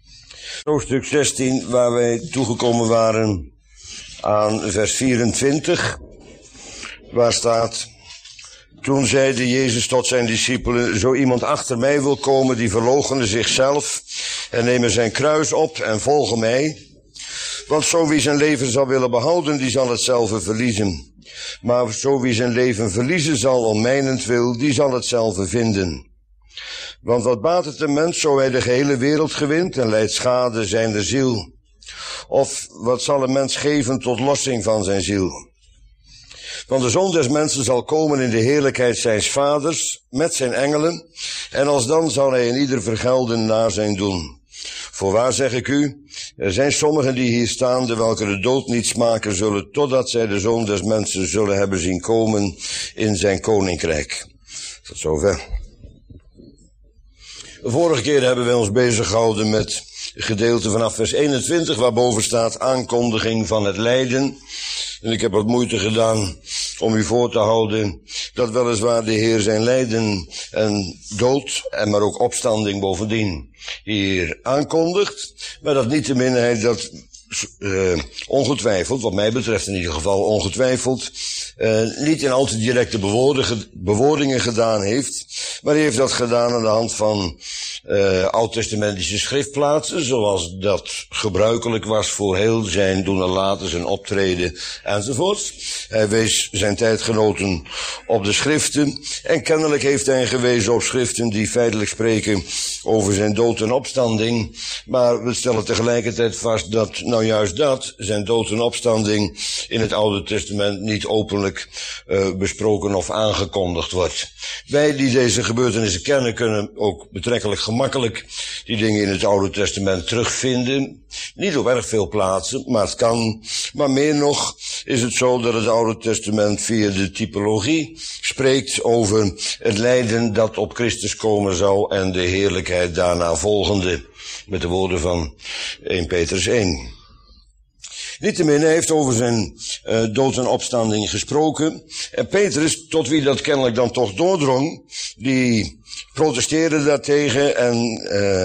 Hoofdstuk 16, waar wij toegekomen waren aan vers 24, waar staat: Toen zeide Jezus tot zijn discipelen: Zo iemand achter mij wil komen, die verloochene zichzelf en nemen zijn kruis op en volgen mij. Want zo wie zijn leven zal willen behouden, die zal hetzelfde verliezen. Maar zo wie zijn leven verliezen zal om mijnentwil, die zal hetzelfde vinden. Want wat baat het een mens, zo hij de gehele wereld gewint en lijdt schade zijnde ziel? Of wat zal een mens geven tot lossing van zijn ziel? Want de Zoon des mensen zal komen in de heerlijkheid zijns vaders met zijn engelen, en alsdan zal hij in ieder vergelden naar zijn doen. Voorwaar zeg ik u, er zijn sommigen die hier staan, welke de dood niet smaken zullen, totdat zij de Zoon des mensen zullen hebben zien komen in zijn koninkrijk. Tot zover. De vorige keer hebben wij ons bezig gehouden met het gedeelte vanaf vers 21, waarboven staat aankondiging van het lijden. En ik heb wat moeite gedaan om u voor te houden dat weliswaar de Heer zijn lijden en dood, en maar ook opstanding bovendien hier aankondigt, maar dat niettemin hij dat ongetwijfeld, wat mij betreft in ieder geval ongetwijfeld, niet in al te directe bewoordingen gedaan heeft, maar hij heeft dat gedaan aan de hand van oud-testamentische schriftplaatsen, zoals dat gebruikelijk was voor heel zijn doen en laten, zijn optreden enzovoort. Hij wees zijn tijdgenoten op de schriften, en kennelijk heeft hij gewezen op schriften die feitelijk spreken over zijn dood en opstanding, maar we stellen tegelijkertijd vast dat nou juist dat, zijn dood en opstanding, in het Oude Testament niet openlijk besproken of aangekondigd wordt. Wij die deze gebeurtenissen kennen, kunnen ook betrekkelijk gemakkelijk die dingen in het Oude Testament terugvinden. Niet op erg veel plaatsen, maar het kan. Maar meer nog is het zo dat het Oude Testament via de typologie spreekt over het lijden dat op Christus komen zou en de heerlijkheid daarna volgende, met de woorden van 1 Petrus 1. Niettemin, hij heeft over zijn dood en opstanding gesproken. En Petrus, tot wie dat kennelijk dan toch doordrong, die protesteerde daartegen en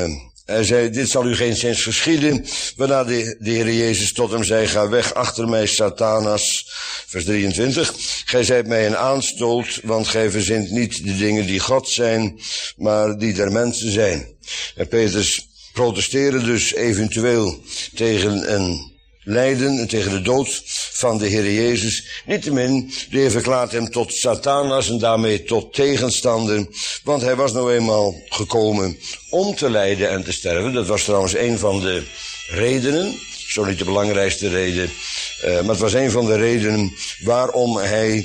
hij zei: Dit zal u geen zins geschieden. Waarna de Heer Jezus tot hem zei: Ga weg achter mij, Satanas. Vers 23. Gij zijt mij een aanstoot, want gij verzint niet de dingen die God zijn, maar die der mensen zijn. En Petrus protesteerde dus eventueel tegen een lijden en tegen de dood van de Heer Jezus. Niettemin, de Heer verklaart hem tot Satanas en daarmee tot tegenstander, want hij was nou eenmaal gekomen om te lijden en te sterven. Dat was trouwens een van de redenen, zo niet de belangrijkste reden, maar het was een van de redenen waarom hij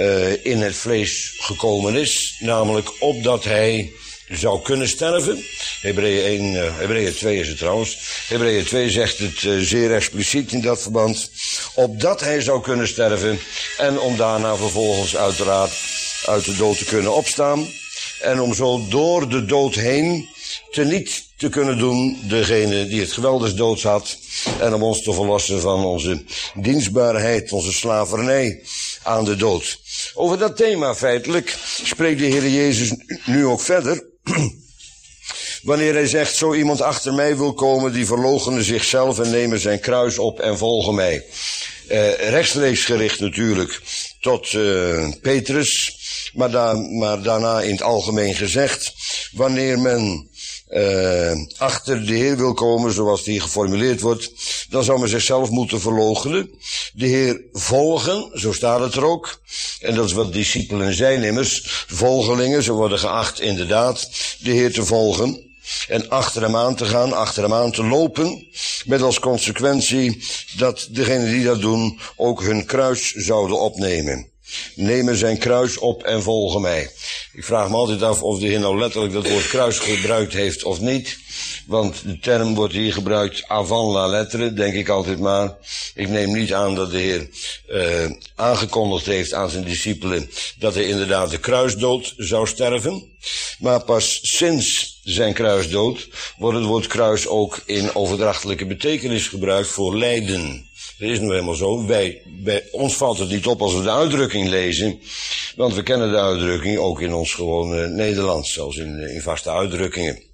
in het vlees gekomen is, namelijk opdat hij zou kunnen sterven. Hebreeën 2 is het trouwens. Hebreeën 2 zegt het zeer expliciet in dat verband. Opdat hij zou kunnen sterven en om daarna vervolgens uiteraard uit de dood te kunnen opstaan. En om zo door de dood heen teniet te kunnen doen degene die het geweld des doods had. En om ons te verlossen van onze dienstbaarheid, onze slavernij aan de dood. Over dat thema feitelijk spreekt de Heer Jezus nu ook verder. Wanneer hij zegt: Zo iemand achter mij wil komen, die verloochene zichzelf en nemen zijn kruis op en volgen mij. Rechtstreeks gericht natuurlijk tot Petrus, maar daarna in het algemeen gezegd: wanneer men achter de Heer wil komen, zoals die geformuleerd wordt, dan zou men zichzelf moeten verloochenen, de Heer volgen, zo staat het er ook. En dat is wat discipelen zijn immers, volgelingen, ze worden geacht inderdaad de Heer te volgen en achter hem aan te gaan, achter hem aan te lopen, met als consequentie dat degenen die dat doen ook hun kruis zouden opnemen. Nemen zijn kruis op en volgen mij. Ik vraag me altijd af of de Heer nou letterlijk dat woord kruis gebruikt heeft of niet. Want de term wordt hier gebruikt avant la lettre, denk ik altijd maar. Ik neem niet aan dat de Heer aangekondigd heeft aan zijn discipelen dat hij inderdaad de kruisdood zou sterven. Maar pas sinds zijn kruisdood wordt het woord kruis ook in overdrachtelijke betekenis gebruikt voor lijden. Dat is nu helemaal zo. Bij ons valt het niet op als we de uitdrukking lezen, want we kennen de uitdrukking ook in ons gewone Nederlands, zelfs in vaste uitdrukkingen.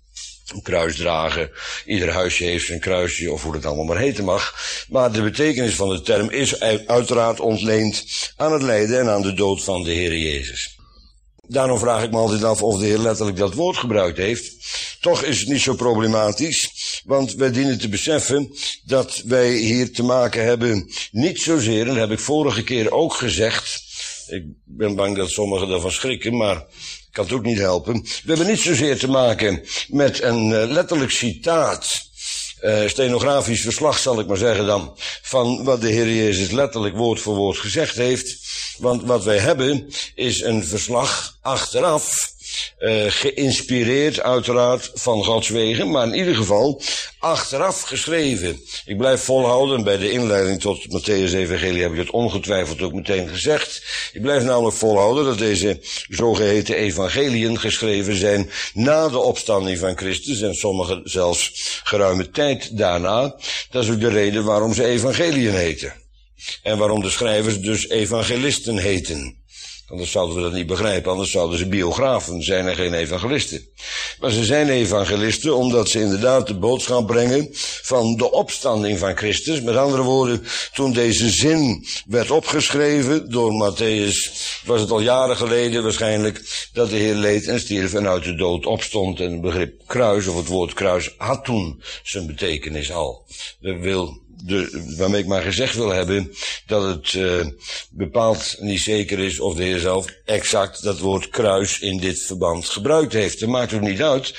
een kruis dragen. Ieder huisje heeft zijn kruisje, of hoe het allemaal maar heten mag. Maar de betekenis van de term is uiteraard ontleend aan het lijden en aan de dood van de Heer Jezus. Daarom vraag ik me altijd af of de Heer letterlijk dat woord gebruikt heeft. Toch is het niet zo problematisch, want wij dienen te beseffen dat wij hier te maken hebben niet zozeer, en dat heb ik vorige keer ook gezegd. Ik ben bang dat sommigen daarvan schrikken, maar ik kan het ook niet helpen. We hebben niet zozeer te maken met een letterlijk citaat, stenografisch verslag zal ik maar zeggen dan, van wat de Heer Jezus letterlijk woord voor woord gezegd heeft. Want wat wij hebben is een verslag achteraf, geïnspireerd uiteraard van Gods wegen, maar in ieder geval achteraf geschreven. Ik blijf volhouden, bij de inleiding tot het Mattheüs-evangelie heb ik het ongetwijfeld ook meteen gezegd. Ik blijf namelijk volhouden dat deze zogeheten evangeliën geschreven zijn na de opstanding van Christus en sommige zelfs geruime tijd daarna. Dat is ook de reden waarom ze evangeliën heten. En waarom de schrijvers dus evangelisten heten. Anders zouden we dat niet begrijpen, anders zouden ze biografen zijn en geen evangelisten. Maar ze zijn evangelisten omdat ze inderdaad de boodschap brengen van de opstanding van Christus. Met andere woorden, toen deze zin werd opgeschreven door Matthäus, was het al jaren geleden waarschijnlijk dat de Heer leed en stierf en uit de dood opstond. En het begrip kruis of het woord kruis had toen zijn betekenis al. Waarmee ik maar gezegd wil hebben dat het bepaald niet zeker is of de Heer zelf exact dat woord kruis in dit verband gebruikt heeft. Het maakt ook niet uit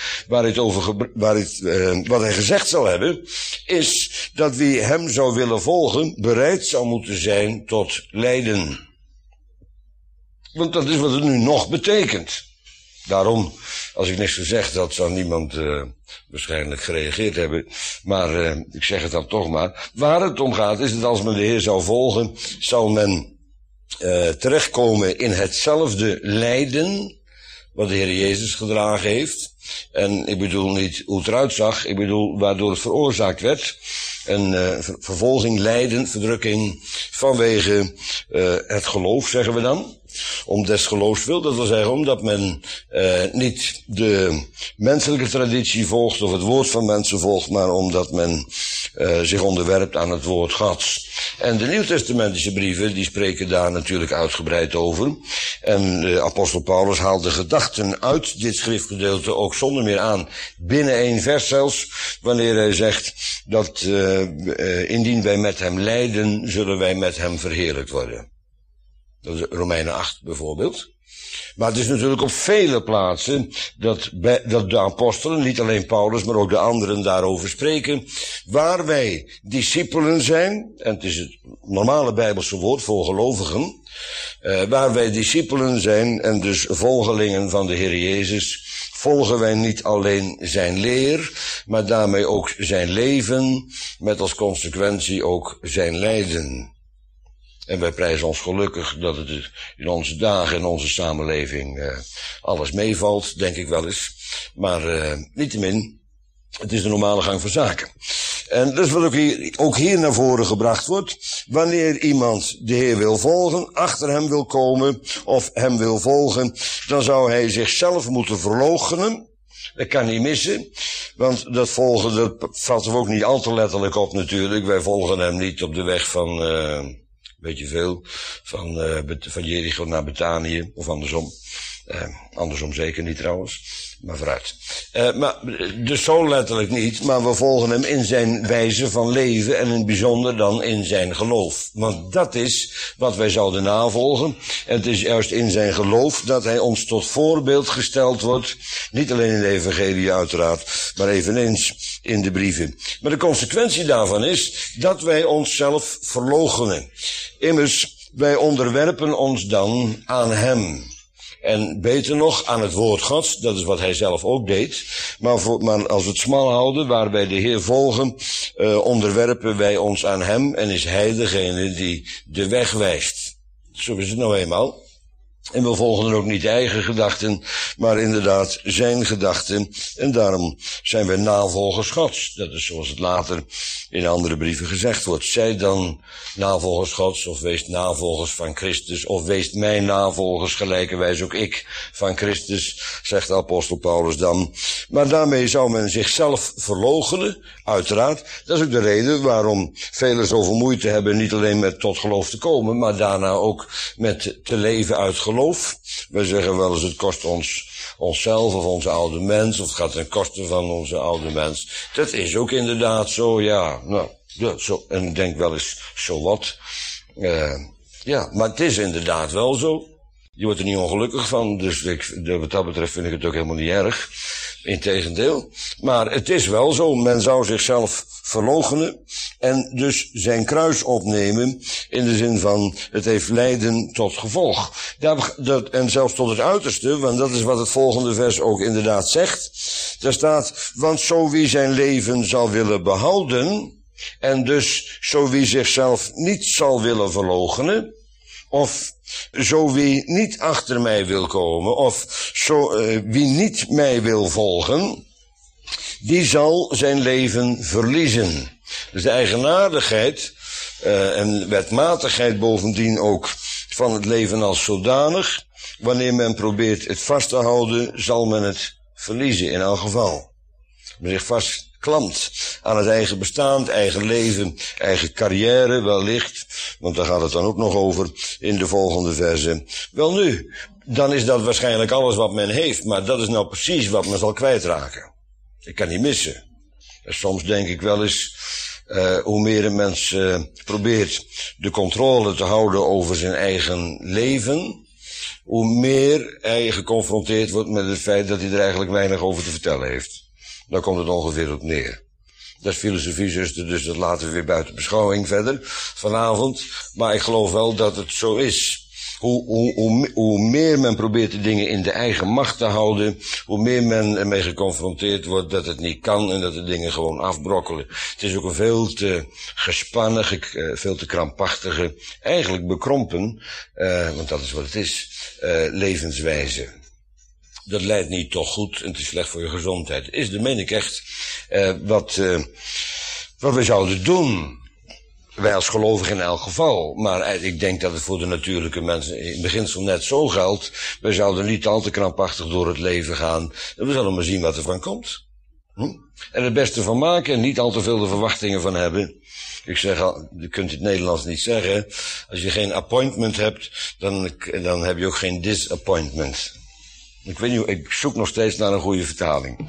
wat hij gezegd zal hebben, is dat wie hem zou willen volgen bereid zou moeten zijn tot lijden. Want dat is wat het nu nog betekent. Daarom, als ik niks gezegd had, zou niemand waarschijnlijk gereageerd hebben. Maar ik zeg het dan toch maar. Waar het om gaat is dat als men de Heer zou volgen, zal men terechtkomen in hetzelfde lijden wat de Heer Jezus gedragen heeft. En ik bedoel niet hoe het eruit zag, ik bedoel waardoor het veroorzaakt werd. Een vervolging, lijden, verdrukking vanwege het geloof, zeggen we dan. Om des geloofs wil, dat wil zeggen omdat men niet de menselijke traditie volgt of het woord van mensen volgt, maar omdat men zich onderwerpt aan het woord Gods. En de Nieuwtestamentische brieven, die spreken daar natuurlijk uitgebreid over. En apostel Paulus haalt de gedachten uit dit schriftgedeelte ook zonder meer aan, binnen 1 vers zelfs, wanneer hij zegt dat indien wij met hem lijden, zullen wij met hem verheerlijkt worden. Dat is Romeinen 8 bijvoorbeeld. Maar het is natuurlijk op vele plaatsen dat de apostelen, niet alleen Paulus, maar ook de anderen daarover spreken. Waar wij discipelen zijn, en het is het normale Bijbelse woord voor gelovigen, waar wij discipelen zijn en dus volgelingen van de Heer Jezus, volgen wij niet alleen zijn leer, maar daarmee ook zijn leven, met als consequentie ook zijn lijden. En wij prijzen ons gelukkig dat het in onze dagen, in onze samenleving, alles meevalt, denk ik wel eens. Maar niettemin, het is de normale gang van zaken. En dat is wat ook hier naar voren gebracht wordt. Wanneer iemand de Heer wil volgen, achter hem wil komen of hem wil volgen, dan zou hij zichzelf moeten verloochenen. Dat kan niet missen, want dat volgen, dat vatten we ook niet al te letterlijk op natuurlijk. Wij volgen hem niet op de weg van, weet je veel, van Jericho naar Betanië, of andersom. Andersom zeker niet trouwens, maar vooruit. Maar dus zo letterlijk niet, maar we volgen hem in zijn wijze van leven en in het bijzonder dan in zijn geloof. Want dat is wat wij zouden navolgen. En het is juist in zijn geloof dat hij ons tot voorbeeld gesteld wordt. Niet alleen in de evangelie uiteraard, maar eveneens in de brieven. Maar de consequentie daarvan is dat wij onszelf verloochenen. Immers, wij onderwerpen ons dan aan hem. En beter nog, aan het woord Gods, dat is wat hij zelf ook deed. Maar als we het smal houden, waar wij de Heer volgen, onderwerpen wij ons aan hem en is hij degene die de weg wijst. Zo is het nou eenmaal. En we volgen dan ook niet eigen gedachten, maar inderdaad zijn gedachten. En daarom zijn wij navolgers Gods. Dat is zoals het later in andere brieven gezegd wordt. Zij dan navolgers Gods, of wees navolgers van Christus, of wees mijn navolgers, gelijkerwijs ook ik van Christus, zegt de apostel Paulus dan. Maar daarmee zou men zichzelf verloochenen, uiteraard. Dat is ook de reden waarom velen zoveel moeite hebben, niet alleen met tot geloof te komen, maar daarna ook met te leven uit geloof. Wij zeggen wel eens, het kost onszelf of onze oude mens, of het gaat ten koste van onze oude mens. Dat is ook inderdaad zo, ja. Nou, ja, zo, en ik denk wel eens, zo wat. Ja, maar het is inderdaad wel zo. Je wordt er niet ongelukkig van, dus wat dat betreft vind ik het ook helemaal niet erg. Integendeel. Maar het is wel zo, men zou zichzelf verloochenen en dus zijn kruis opnemen in de zin van het heeft lijden tot gevolg. En zelfs tot het uiterste, want dat is wat het volgende vers ook inderdaad zegt. Daar staat, want zo wie zijn leven zal willen behouden en dus zo wie zichzelf niet zal willen verloochenen, of zo wie niet achter mij wil komen, of wie niet mij wil volgen, die zal zijn leven verliezen. Dus de eigenaardigheid en wetmatigheid bovendien ook van het leven als zodanig, wanneer men probeert het vast te houden, zal men het verliezen in elk geval. Men zich vastklampt aan het eigen bestaan, het eigen leven, eigen carrière wellicht, want daar gaat het dan ook nog over in de volgende verse. Wel nu, dan is dat waarschijnlijk alles wat men heeft, maar dat is nou precies wat men zal kwijtraken. Ik kan niet missen. En soms denk ik wel eens, hoe meer een mens probeert de controle te houden over zijn eigen leven, hoe meer hij geconfronteerd wordt met het feit dat hij er eigenlijk weinig over te vertellen heeft. Daar komt het ongeveer op neer. Dat is filosofie, zuster, dus dat laten we weer buiten beschouwing verder vanavond. Maar ik geloof wel dat het zo is. Hoe meer men probeert de dingen in de eigen macht te houden, hoe meer men ermee geconfronteerd wordt dat het niet kan en dat de dingen gewoon afbrokkelen. Het is ook een veel te gespannen, veel te krampachtige, eigenlijk bekrompen, want dat is wat het is, levenswijze. Dat leidt niet toch goed en het is slecht voor je gezondheid. Is, dat meen ik echt, wat we zouden doen. Wij als gelovigen in elk geval. Maar ik denk dat het voor de natuurlijke mensen in beginsel net zo geldt. Wij zouden niet al te krampachtig door het leven gaan. En we zullen maar zien wat er van komt. En het beste van maken en niet al te veel de verwachtingen van hebben. Ik zeg al, je kunt het Nederlands niet zeggen. Als je geen appointment hebt, dan heb je ook geen disappointment. Ik weet niet, ik zoek nog steeds naar een goede vertaling.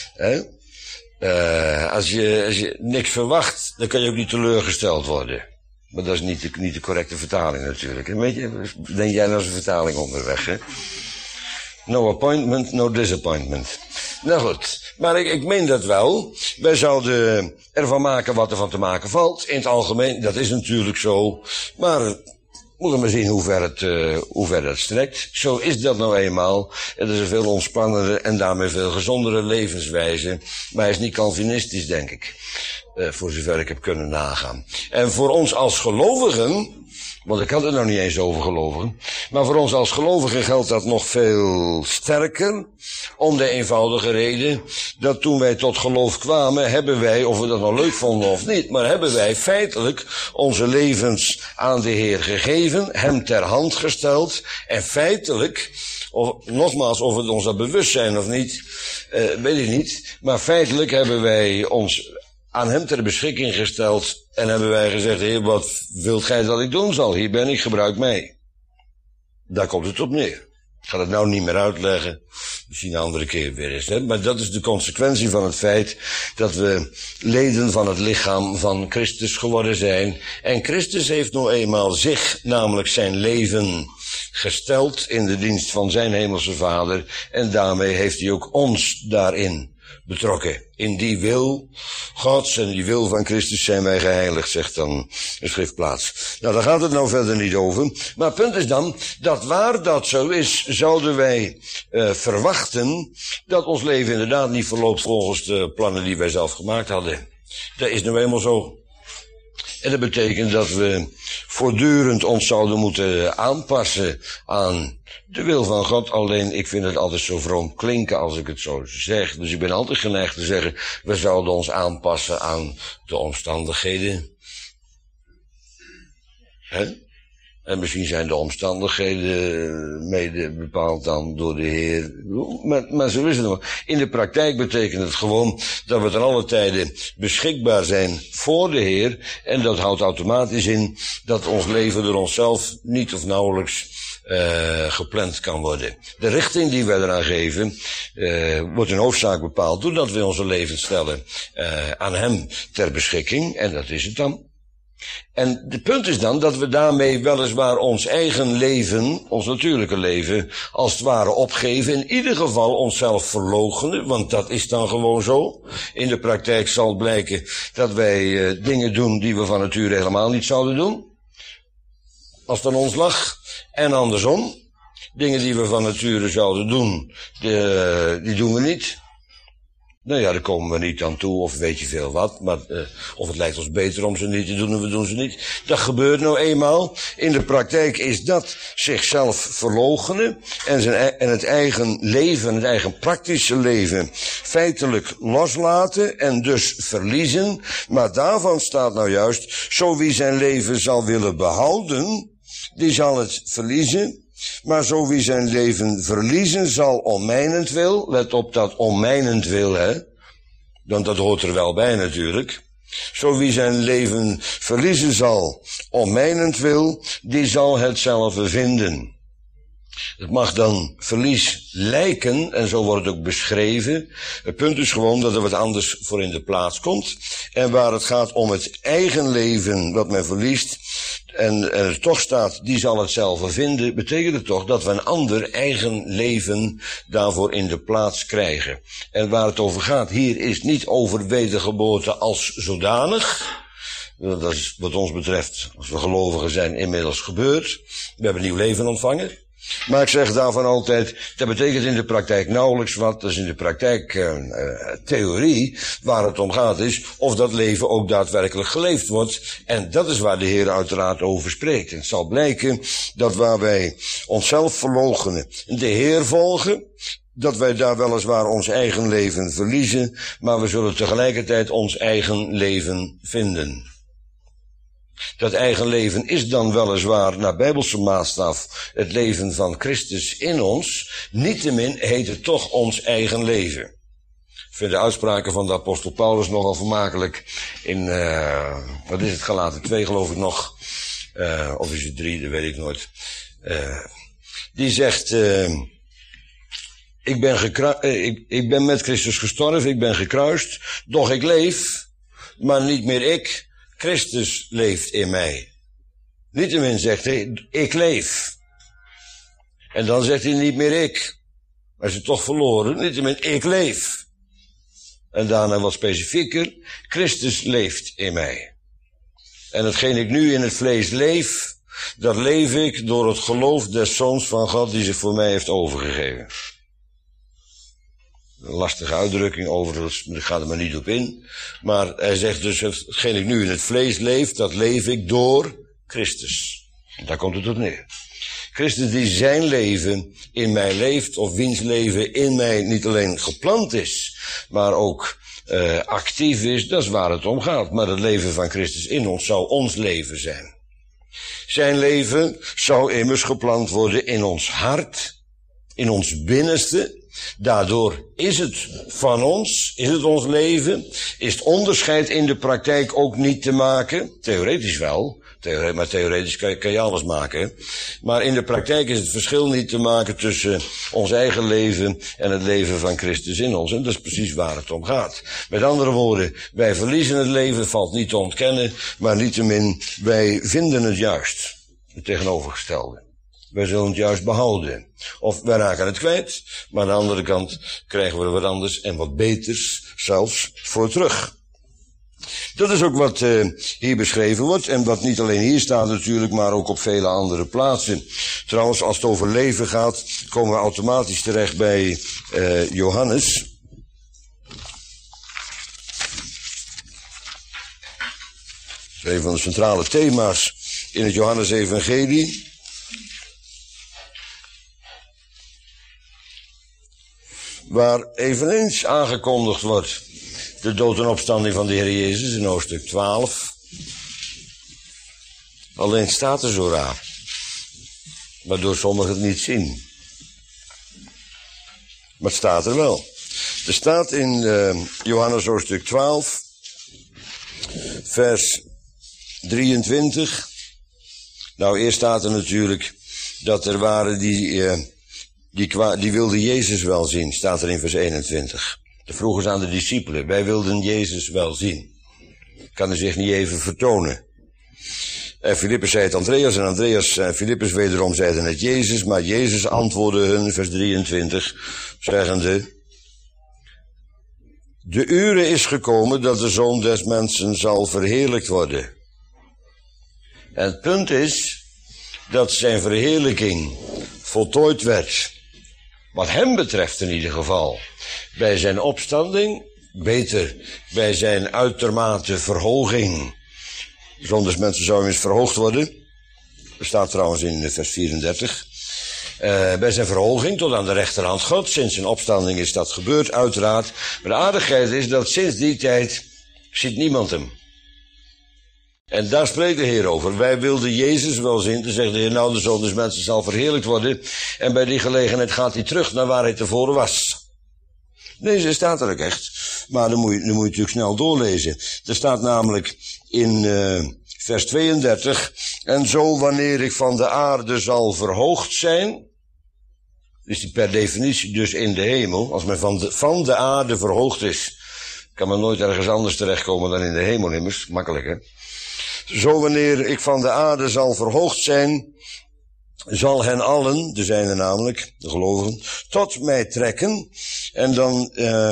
Als je niks verwacht, dan kan je ook niet teleurgesteld worden. Maar dat is niet de correcte vertaling natuurlijk. En weet je, denk jij nou eens een vertaling onderweg, hè? No appointment, no disappointment. Nou goed, maar ik meen dat wel. Wij zouden ervan maken wat er van te maken valt. In het algemeen, dat is natuurlijk zo. Maar moeten we maar zien hoe ver het strekt. Zo is dat nou eenmaal. Het is een veel ontspannende en daarmee veel gezondere levenswijze. Maar hij is niet Calvinistisch, denk ik. Voor zover ik heb kunnen nagaan. En voor ons als gelovigen, want ik had het nog niet eens over gelovigen, maar voor ons als gelovigen geldt dat nog veel sterker, om de eenvoudige reden dat toen wij tot geloof kwamen, hebben wij, of we dat nou leuk vonden of niet, maar hebben wij feitelijk onze levens aan de Heer gegeven, hem ter hand gesteld, en feitelijk, nogmaals, of het ons dat bewust zijn of niet, weet ik niet, maar feitelijk hebben wij ons aan hem ter beschikking gesteld en hebben wij gezegd, Heer, wat wilt gij dat ik doen zal? Hier ben ik, gebruik mij. Daar komt het op neer. Ik ga het nou niet meer uitleggen, misschien een andere keer weer eens. Hè? Maar dat is de consequentie van het feit dat we leden van het lichaam van Christus geworden zijn. En Christus heeft nou eenmaal zich, namelijk zijn leven, gesteld in de dienst van zijn hemelse Vader. En daarmee heeft hij ook ons daarin betrokken. In die wil Gods en die wil van Christus zijn wij geheiligd, zegt dan de schriftplaats. Nou, daar gaat het nou verder niet over. Maar het punt is dan, dat waar dat zo is, zouden wij verwachten dat ons leven inderdaad niet verloopt volgens de plannen die wij zelf gemaakt hadden. Dat is nou eenmaal zo. En dat betekent dat we voortdurend ons zouden moeten aanpassen aan de wil van God. Alleen, ik vind het altijd zo vroom klinken als ik het zo zeg. Dus ik ben altijd geneigd te zeggen, we zouden ons aanpassen aan de omstandigheden. Hè? En misschien zijn de omstandigheden mede bepaald dan door de Heer. Maar zo is het nog. In de praktijk betekent het gewoon dat we ten alle tijden beschikbaar zijn voor de Heer. En dat houdt automatisch in dat ons leven door onszelf niet of nauwelijks gepland kan worden. De richting die wij eraan geven wordt in hoofdzaak bepaald doordat we onze leven stellen aan Hem ter beschikking. En dat is het dan. En het punt is dan dat we daarmee weliswaar ons eigen leven, ons natuurlijke leven, als het ware opgeven. In ieder geval onszelf verloochenen, want dat is dan gewoon zo. In de praktijk zal blijken dat wij dingen doen die we van nature helemaal niet zouden doen. Als het aan ons lag. En andersom. Dingen die we van nature zouden doen, die doen we niet. Nou ja, daar komen we niet aan toe, of weet je veel wat. Maar, of het lijkt ons beter om ze niet te doen, en we doen ze niet. Dat gebeurt nou eenmaal. In de praktijk is dat zichzelf verloochenen. En het eigen leven, het eigen praktische leven, feitelijk loslaten. En dus verliezen. Maar daarvan staat nou juist, zo wie zijn leven zal willen behouden, die zal het verliezen. Maar zo wie zijn leven verliezen zal om mijnentwil, let op dat om mijnentwil, hè, want dat hoort er wel bij natuurlijk. Zo wie zijn leven verliezen zal om mijnentwil, die zal hetzelfde vinden. Het mag dan verlies lijken, en zo wordt het ook beschreven. Het punt is gewoon dat er wat anders voor in de plaats komt. En waar het gaat om het eigen leven wat men verliest, en er toch staat, die zal hetzelfde vinden, betekent het toch dat we een ander eigen leven daarvoor in de plaats krijgen. En waar het over gaat, hier is niet over wedergeboorte als zodanig. Dat is wat ons betreft, als we gelovigen zijn, inmiddels gebeurd. We hebben een nieuw leven ontvangen. Maar ik zeg daarvan altijd, dat betekent in de praktijk nauwelijks wat. Dus in de praktijk theorie, waar het om gaat is, of dat leven ook daadwerkelijk geleefd wordt. En dat is waar de Heer uiteraard over spreekt. En het zal blijken dat waar wij onszelf verloochenen, de Heer volgen, dat wij daar weliswaar ons eigen leven verliezen, maar we zullen tegelijkertijd ons eigen leven vinden. Dat eigen leven is dan weliswaar naar Bijbelse maatstaf het leven van Christus in ons. Niettemin heet het toch ons eigen leven. Ik vind de uitspraken van de apostel Paulus nogal vermakelijk in, wat is het, Galaten 2 geloof ik nog. Of is het 3, dat weet ik nooit. Die zegt, ik ben met Christus gestorven, ik ben gekruist, doch ik leef, maar niet meer ik. Christus leeft in mij. Niettemin zegt hij, ik leef. En dan zegt hij niet meer ik. Maar is het toch verloren, niettemin ik leef. En daarna wat specifieker, Christus leeft in mij. En hetgeen ik nu in het vlees leef, dat leef ik door het geloof des Zoons van God die zich voor mij heeft overgegeven. Een lastige uitdrukking, overigens, ik ga er maar niet op in. Maar hij zegt dus, hetgeen ik nu in het vlees leef, dat leef ik door Christus. En daar komt het op neer. Christus die zijn leven in mij leeft, of wiens leven in mij niet alleen geplant is, maar ook actief is, dat is waar het om gaat. Maar het leven van Christus in ons zou ons leven zijn. Zijn leven zou immers geplant worden in ons hart, in ons binnenste. Daardoor is het van ons, is het ons leven, is het onderscheid in de praktijk ook niet te maken. Theoretisch wel, maar theoretisch kan je alles maken. Maar in de praktijk is het verschil niet te maken tussen ons eigen leven en het leven van Christus in ons. En dat is precies waar het om gaat. Met andere woorden, wij verliezen het leven, valt niet te ontkennen, maar niettemin, wij vinden het juist. Het tegenovergestelde. Wij zullen het juist behouden. Of wij raken het kwijt, maar aan de andere kant krijgen we er wat anders en wat beters zelfs voor terug. Dat is ook wat hier beschreven wordt en wat niet alleen hier staat natuurlijk, maar ook op vele andere plaatsen. Trouwens, als het over leven gaat, komen we automatisch terecht bij Johannes. Dat is een van de centrale thema's in het Johannesevangelie. Waar eveneens aangekondigd wordt de dood en opstanding van de Heer Jezus in hoofdstuk 12. Alleen staat er zo raar, waardoor sommigen het niet zien. Maar het staat er wel. Er staat in Johannes hoofdstuk 12, vers 23. Nou, eerst staat er natuurlijk dat er waren die wilden Jezus wel zien, staat er in vers 21. De vroegen ze aan de discipelen, wij wilden Jezus wel zien. Kan hij zich niet even vertonen? En Filippus zei het Andreas, en Andreas en Filippus wederom zeiden het Jezus, maar Jezus antwoordde hun, vers 23, zeggende, de ure is gekomen dat de Zoon des Mensen zal verheerlijkt worden. En het punt is dat zijn verheerlijking voltooid werd, wat hem betreft in ieder geval, bij zijn opstanding, beter bij zijn uitermate verhoging. De Zoon des Mensen zou eens verhoogd worden. Dat staat trouwens in vers 34. Bij zijn verhoging tot aan de rechterhand God. Sinds zijn opstanding is dat gebeurd, uiteraard. Maar de aardigheid is dat sinds die tijd ziet niemand hem. En daar spreekt de Heer over. Wij wilden Jezus wel zien. Toen zegt de Heer, nou, de Zoon des Mensen zal verheerlijkt worden. En bij die gelegenheid gaat hij terug naar waar hij tevoren was. Nee, ze staat er ook echt. Maar dan moet je natuurlijk snel doorlezen. Er staat namelijk in vers 32. En zo wanneer ik van de aarde zal verhoogd zijn. Is die per definitie dus in de hemel. Als men van de aarde verhoogd is, kan men nooit ergens anders terechtkomen dan in de hemel immers. Makkelijk, hè? Zo wanneer ik van de aarde zal verhoogd zijn, zal hen allen, er zijn er namelijk, de gelovigen, tot mij trekken. En dan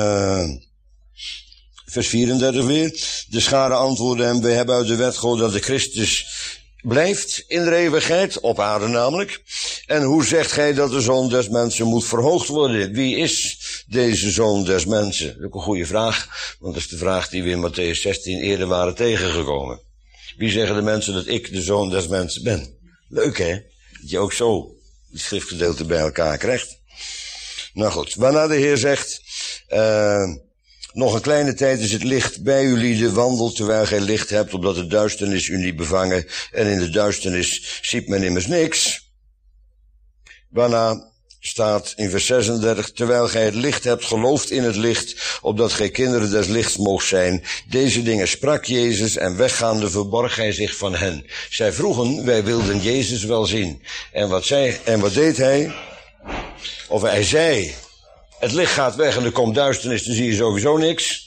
vers 34 weer. De scharen antwoorden hem, wij hebben uit de wet gehoord dat de Christus blijft in de eeuwigheid, op aarde namelijk. En hoe zegt gij dat de Zoon des Mensen moet verhoogd worden? Wie is deze Zoon des Mensen? Dat is ook een goede vraag, want dat is de vraag die we in Mattheüs 16 eerder waren tegengekomen. Wie zeggen de mensen dat ik de Zoon des Mensen ben? Leuk, hè? Dat je ook zo die schriftgedeelte bij elkaar krijgt. Nou goed, waarna de Heer zegt, nog een kleine tijd is het licht bij u lieden, wandelt terwijl gij licht hebt, opdat de duisternis u niet bevangen, en in de duisternis ziet men immers niks. Waarna staat in vers 36, terwijl gij het licht hebt, gelooft in het licht, opdat gij kinderen des lichts moogt zijn. Deze dingen sprak Jezus, en weggaande verborg hij zich van hen. Zij vroegen, wij wilden Jezus wel zien. En wat deed hij? Of hij zei, het licht gaat weg en er komt duisternis, dan zie je sowieso niks.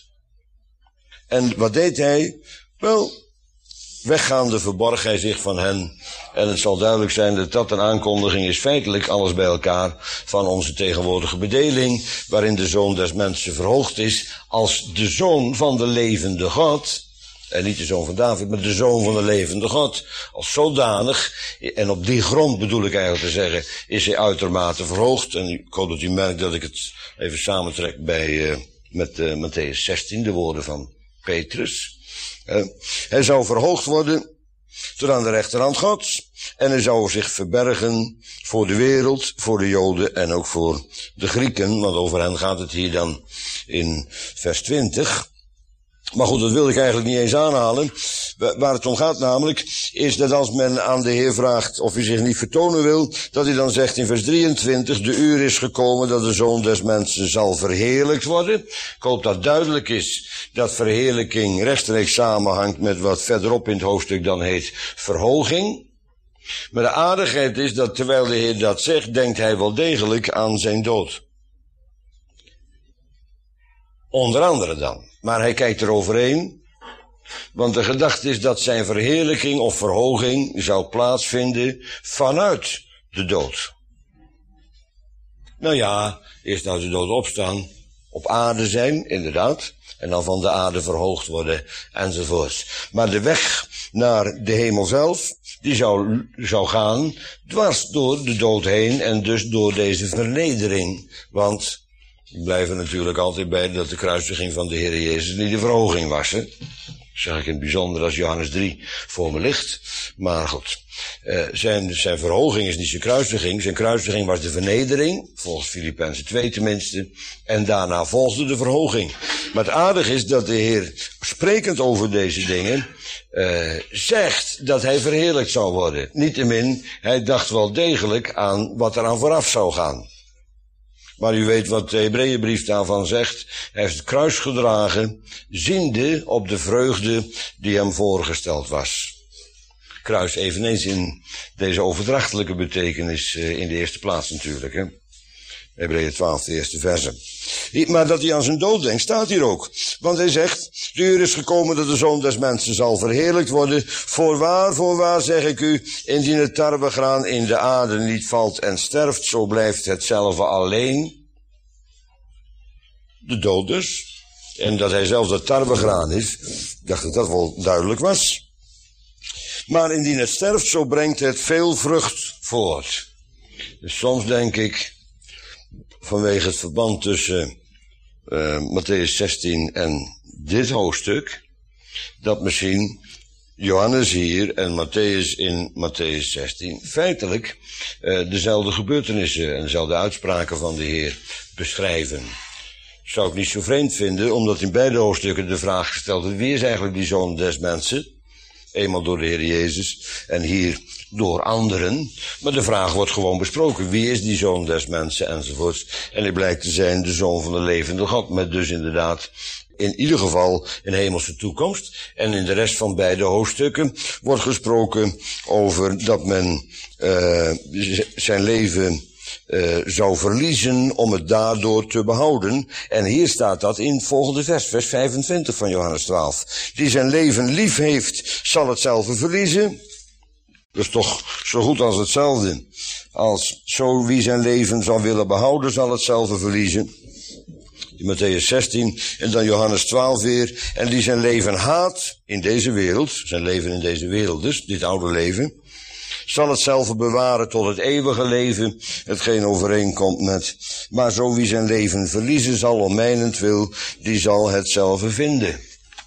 En wat deed hij? Wel, weggaande verborg hij zich van hen. En het zal duidelijk zijn dat dat een aankondiging is, feitelijk alles bij elkaar, van onze tegenwoordige bedeling, waarin de Zoon des Mensen verhoogd is als de Zoon van de levende God. En niet de Zoon van David, maar de Zoon van de levende God. Als zodanig, en op die grond bedoel ik eigenlijk te zeggen, is hij uitermate verhoogd. En ik hoop dat u merkt dat ik het even samentrek met Mattheüs 16, de woorden van Petrus. Hij zou verhoogd worden tot aan de rechterhand Gods. En hij zou zich verbergen voor de wereld, voor de Joden en ook voor de Grieken. Want over hen gaat het hier dan in vers 20. Maar goed, dat wil ik eigenlijk niet eens aanhalen. Waar het om gaat namelijk, is dat als men aan de Heer vraagt of hij zich niet vertonen wil, dat hij dan zegt in vers 23, de uur is gekomen dat de Zoon des Mensen zal verheerlijkt worden. Ik hoop dat duidelijk is dat verheerlijking rechtstreeks samenhangt met wat verderop in het hoofdstuk dan heet verhoging. Maar de aardigheid is dat terwijl de Heer dat zegt, denkt hij wel degelijk aan zijn dood. Onder andere dan. Maar hij kijkt eroverheen, want de gedachte is dat zijn verheerlijking of verhoging zou plaatsvinden vanuit de dood. Nou ja, eerst uit de dood opstaan, op aarde zijn, inderdaad, en dan van de aarde verhoogd worden, enzovoorts. Maar de weg naar de hemel zelf, die zou gaan dwars door de dood heen en dus door deze vernedering, want ik blijf er natuurlijk altijd bij dat de kruisiging van de Heer Jezus niet de verhoging was. Hè? Zeg ik in het bijzonder als Johannes 3 voor me ligt. Maar goed, zijn verhoging is niet zijn kruisiging. Zijn kruisiging was de vernedering, volgens Filippenzen 2 tenminste. En daarna volgde de verhoging. Maar het aardige is dat de Heer, sprekend over deze dingen, zegt dat hij verheerlijkt zou worden. Niettemin, hij dacht wel degelijk aan wat er aan vooraf zou gaan. Maar u weet wat de Hebreeënbrief daarvan zegt. Hij heeft het kruis gedragen, ziende op de vreugde die hem voorgesteld was. Kruis eveneens in deze overdrachtelijke betekenis in de eerste plaats natuurlijk. Hè? Hebreeën 12, de eerste verse. Maar dat hij aan zijn dood denkt, staat hier ook. Want hij zegt, de uur is gekomen dat de Zoon des Mensen zal verheerlijkt worden. Voorwaar zeg ik u, indien het tarwegraan in de aarde niet valt en sterft, zo blijft hetzelfde alleen. De dood dus. En dat hij zelfs dat tarwegraan is, ik dacht dat dat wel duidelijk was. Maar indien het sterft, zo brengt het veel vrucht voort. Dus soms denk ik, vanwege het verband tussen Mattheüs 16 en dit hoofdstuk, dat misschien Johannes hier en Matthäus in Matthäus 16 feitelijk dezelfde gebeurtenissen en dezelfde uitspraken van de Heer beschrijven. Zou ik niet zo vreemd vinden, omdat in beide hoofdstukken de vraag gesteld wordt, wie is eigenlijk die Zoon des Mensen? Eenmaal door de Heer Jezus en hier door anderen. Maar de vraag wordt gewoon besproken. Wie is die Zoon des Mensen enzovoorts. En hij blijkt te zijn de Zoon van de levende God. Met dus inderdaad in ieder geval een hemelse toekomst. En in de rest van beide hoofdstukken wordt gesproken over dat men zijn leven zou verliezen om het daardoor te behouden. En hier staat dat in het volgende vers 25 van Johannes 12. Die zijn leven lief heeft, zal hetzelfde verliezen. Dus toch zo goed als hetzelfde. Als zo wie zijn leven zal willen behouden, zal hetzelfde verliezen. In Matthäus 16 en dan Johannes 12 weer. En die zijn leven haat in deze wereld, zijn leven in deze wereld dus, dit oude leven, zal hetzelfde bewaren tot het eeuwige leven, hetgeen overeenkomt met. Maar zo wie zijn leven verliezen zal om mijnentwil, die zal hetzelfde vinden.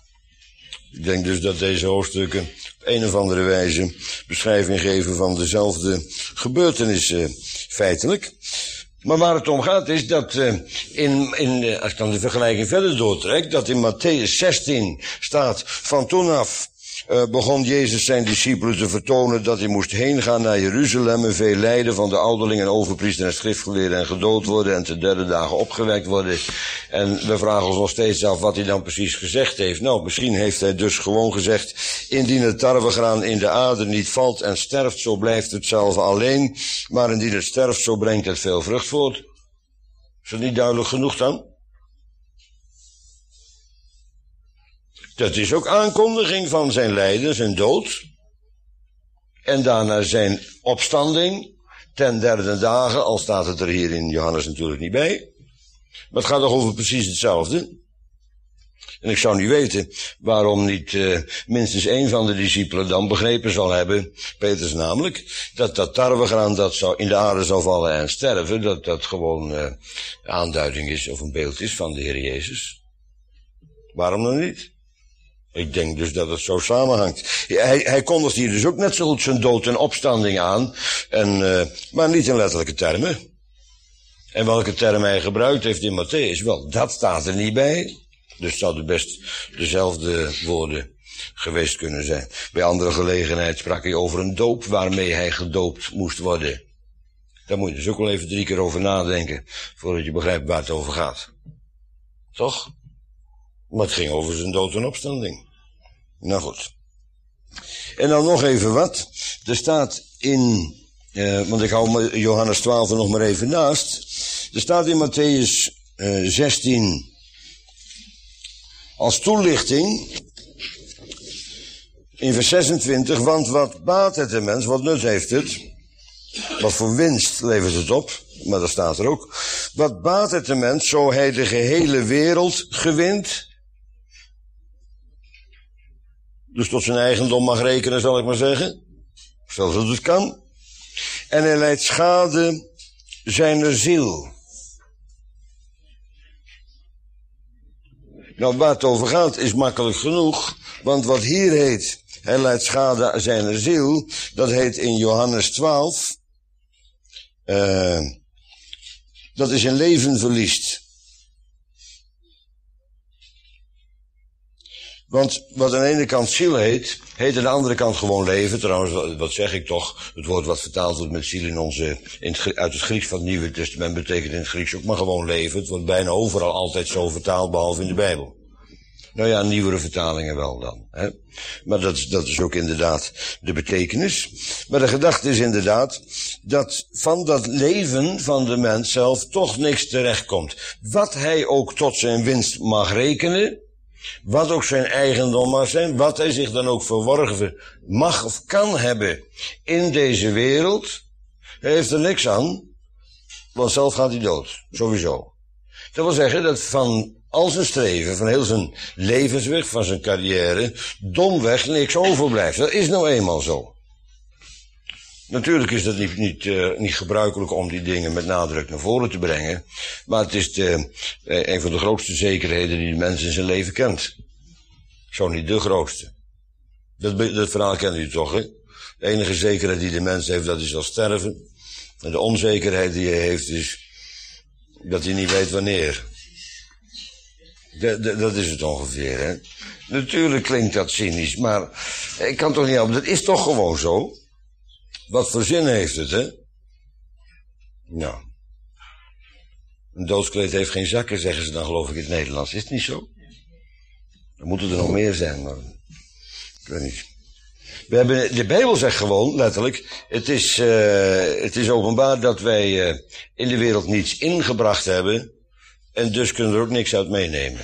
Ik denk dus dat deze hoofdstukken op een of andere wijze beschrijving geven van dezelfde gebeurtenissen feitelijk. Maar waar het om gaat is dat als ik dan de vergelijking verder doortrek, dat in Matthäus 16 staat, van toen af begon Jezus zijn discipelen te vertonen dat hij moest heen gaan naar Jeruzalem en veel lijden van de ouderling en overpriester en schriftgeleerden en gedood worden en te derde dagen opgewekt worden. En we vragen ons nog steeds af wat hij dan precies gezegd heeft. Nou, misschien heeft hij dus gewoon gezegd, indien het tarwegraan in de aarde niet valt en sterft, zo blijft hetzelfde alleen. Maar indien het sterft, zo brengt het veel vrucht voort. Is dat niet duidelijk genoeg dan? Dat is ook aankondiging van zijn lijden, zijn dood. En daarna zijn opstanding, ten derde dagen, al staat het er hier in Johannes natuurlijk niet bij. Maar het gaat toch over precies hetzelfde. En ik zou niet weten waarom niet minstens één van de discipelen dan begrepen zal hebben, Petrus namelijk, dat tarwegraan dat in de aarde zou vallen en sterven, dat gewoon aanduiding is of een beeld is van de Heer Jezus. Waarom dan niet? Ik denk dus dat het zo samenhangt. Hij kondigt hier dus ook net zo goed zijn dood en opstanding aan, maar niet in letterlijke termen. En welke term hij gebruikt heeft in Matthäus, wel, dat staat er niet bij. Dus het zouden best dezelfde woorden geweest kunnen zijn. Bij andere gelegenheid sprak hij over een doop waarmee hij gedoopt moest worden. Daar moet je dus ook wel even 3 keer over nadenken, voordat je begrijpt waar het over gaat. Toch? Maar het ging over zijn dood en opstanding. Nou goed. En dan nog even wat. Er staat in, want ik hou Johannes 12 er nog maar even naast. Er staat in Matthäus 16 als toelichting in vers 26, want wat baat het de mens, wat nut heeft het? Wat voor winst levert het op? Maar dat staat er ook. Wat baat het de mens, zo hij de gehele wereld gewint? Dus tot zijn eigendom mag rekenen, zal ik maar zeggen. Zoals het dus kan. En hij lijdt schade zijner ziel. Nou, waar het over gaat is makkelijk genoeg, want wat hier heet, hij lijdt schade aan zijn ziel, dat heet in Johannes 12, dat is een leven verliest. Want wat aan de ene kant ziel heet aan de andere kant gewoon leven. Trouwens, wat zeg ik toch? Het woord wat vertaald wordt met ziel uit het Grieks van het Nieuwe Testament betekent in het Grieks ook maar gewoon leven. Het wordt bijna overal altijd zo vertaald, behalve in de Bijbel. Nou ja, nieuwere vertalingen wel dan. Hè? Maar dat is ook inderdaad de betekenis. Maar de gedachte is inderdaad dat van dat leven van de mens zelf toch niks terechtkomt. Wat hij ook tot zijn winst mag rekenen, wat ook zijn eigendom mag zijn, wat hij zich dan ook verworven mag of kan hebben in deze wereld, hij heeft er niks aan, want zelf gaat hij dood, sowieso. Dat wil zeggen dat van al zijn streven, van heel zijn levensweg, van zijn carrière, domweg niks overblijft. Dat is nou eenmaal zo. Natuurlijk is dat niet gebruikelijk om die dingen met nadruk naar voren te brengen, maar het is een van de grootste zekerheden die de mens in zijn leven kent. Zo niet de grootste. Dat verhaal kennen jullie toch, hè? De enige zekerheid die de mens heeft, dat is al sterven. En de onzekerheid die hij heeft, is dat hij niet weet wanneer. Dat is het ongeveer, hè? Natuurlijk klinkt dat cynisch, maar ik kan toch niet helpen. Dat is toch gewoon zo? Wat voor zin heeft het, hè? Nou. Een doodskleed heeft geen zakken, zeggen ze dan, geloof ik, in het Nederlands. Is het niet zo? Er moeten er nog meer zijn, maar ik weet niet. De Bijbel zegt gewoon, letterlijk, het is openbaar dat wij in de wereld niets ingebracht hebben en dus kunnen we er ook niks uit meenemen.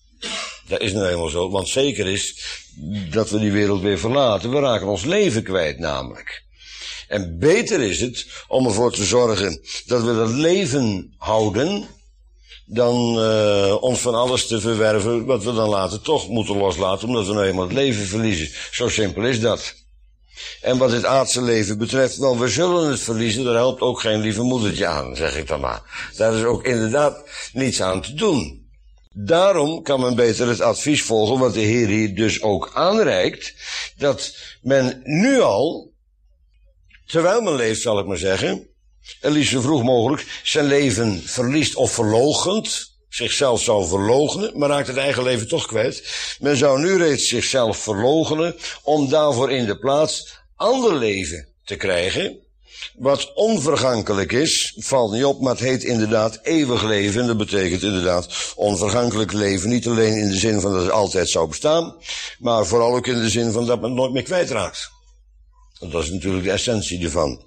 Dat is nou helemaal zo, want zeker is dat we die wereld weer verlaten. We raken ons leven kwijt namelijk. En beter is het om ervoor te zorgen dat we dat leven houden, dan ons van alles te verwerven wat we dan later toch moeten loslaten, omdat we nou eenmaal het leven verliezen. Zo simpel is dat. En wat het aardse leven betreft, wel, we zullen het verliezen, daar helpt ook geen lieve moedertje aan, zeg ik dan maar. Daar is ook inderdaad niets aan te doen. Daarom kan men beter het advies volgen, wat de Heer hier dus ook aanreikt, dat men nu al, terwijl men leeft, zal ik maar zeggen, en liefst zo vroeg mogelijk zijn leven verliest of verloochent, zichzelf zou verloochenen, maar raakt het eigen leven toch kwijt. Men zou nu reeds zichzelf verloochenen om daarvoor in de plaats ander leven te krijgen, wat onvergankelijk is. Het valt niet op, maar het heet inderdaad eeuwig leven. En dat betekent inderdaad onvergankelijk leven, niet alleen in de zin van dat het altijd zou bestaan, maar vooral ook in de zin van dat men het nooit meer kwijtraakt. Dat is natuurlijk de essentie ervan.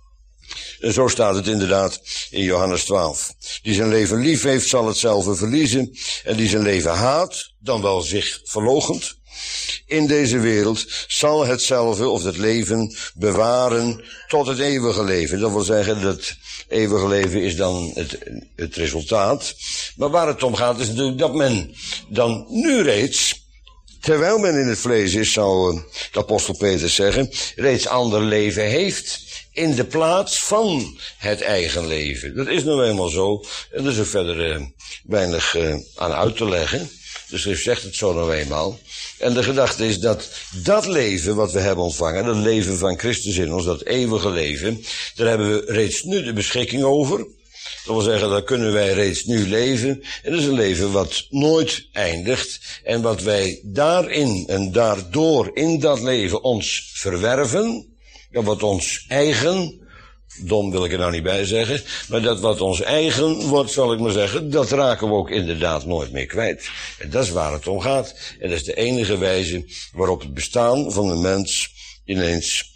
En zo staat het inderdaad in Johannes 12. Die zijn leven lief heeft, zal hetzelfde verliezen. En die zijn leven haat, dan wel zich verloochent, in deze wereld, zal hetzelfde of het leven bewaren tot het eeuwige leven. Dat wil zeggen, dat eeuwige leven is dan het resultaat. Maar waar het om gaat is natuurlijk dat men dan nu reeds, terwijl men in het vlees is, zou de apostel Petrus zeggen, reeds ander leven heeft in de plaats van het eigen leven. Dat is nou eenmaal zo. En er is er verder weinig aan uit te leggen. De schrift zegt het zo nou eenmaal. En de gedachte is dat dat leven wat we hebben ontvangen, dat leven van Christus in ons, dat eeuwige leven, daar hebben we reeds nu de beschikking over. Dat wil zeggen, daar kunnen wij reeds nu leven. En dat is een leven wat nooit eindigt. En wat wij daarin en daardoor in dat leven ons verwerven, ja, wat ons eigen, dom wil ik er nou niet bij zeggen, maar dat wat ons eigen wordt, zal ik maar zeggen, dat raken we ook inderdaad nooit meer kwijt. En dat is waar het om gaat. En dat is de enige wijze waarop het bestaan van de mens ineens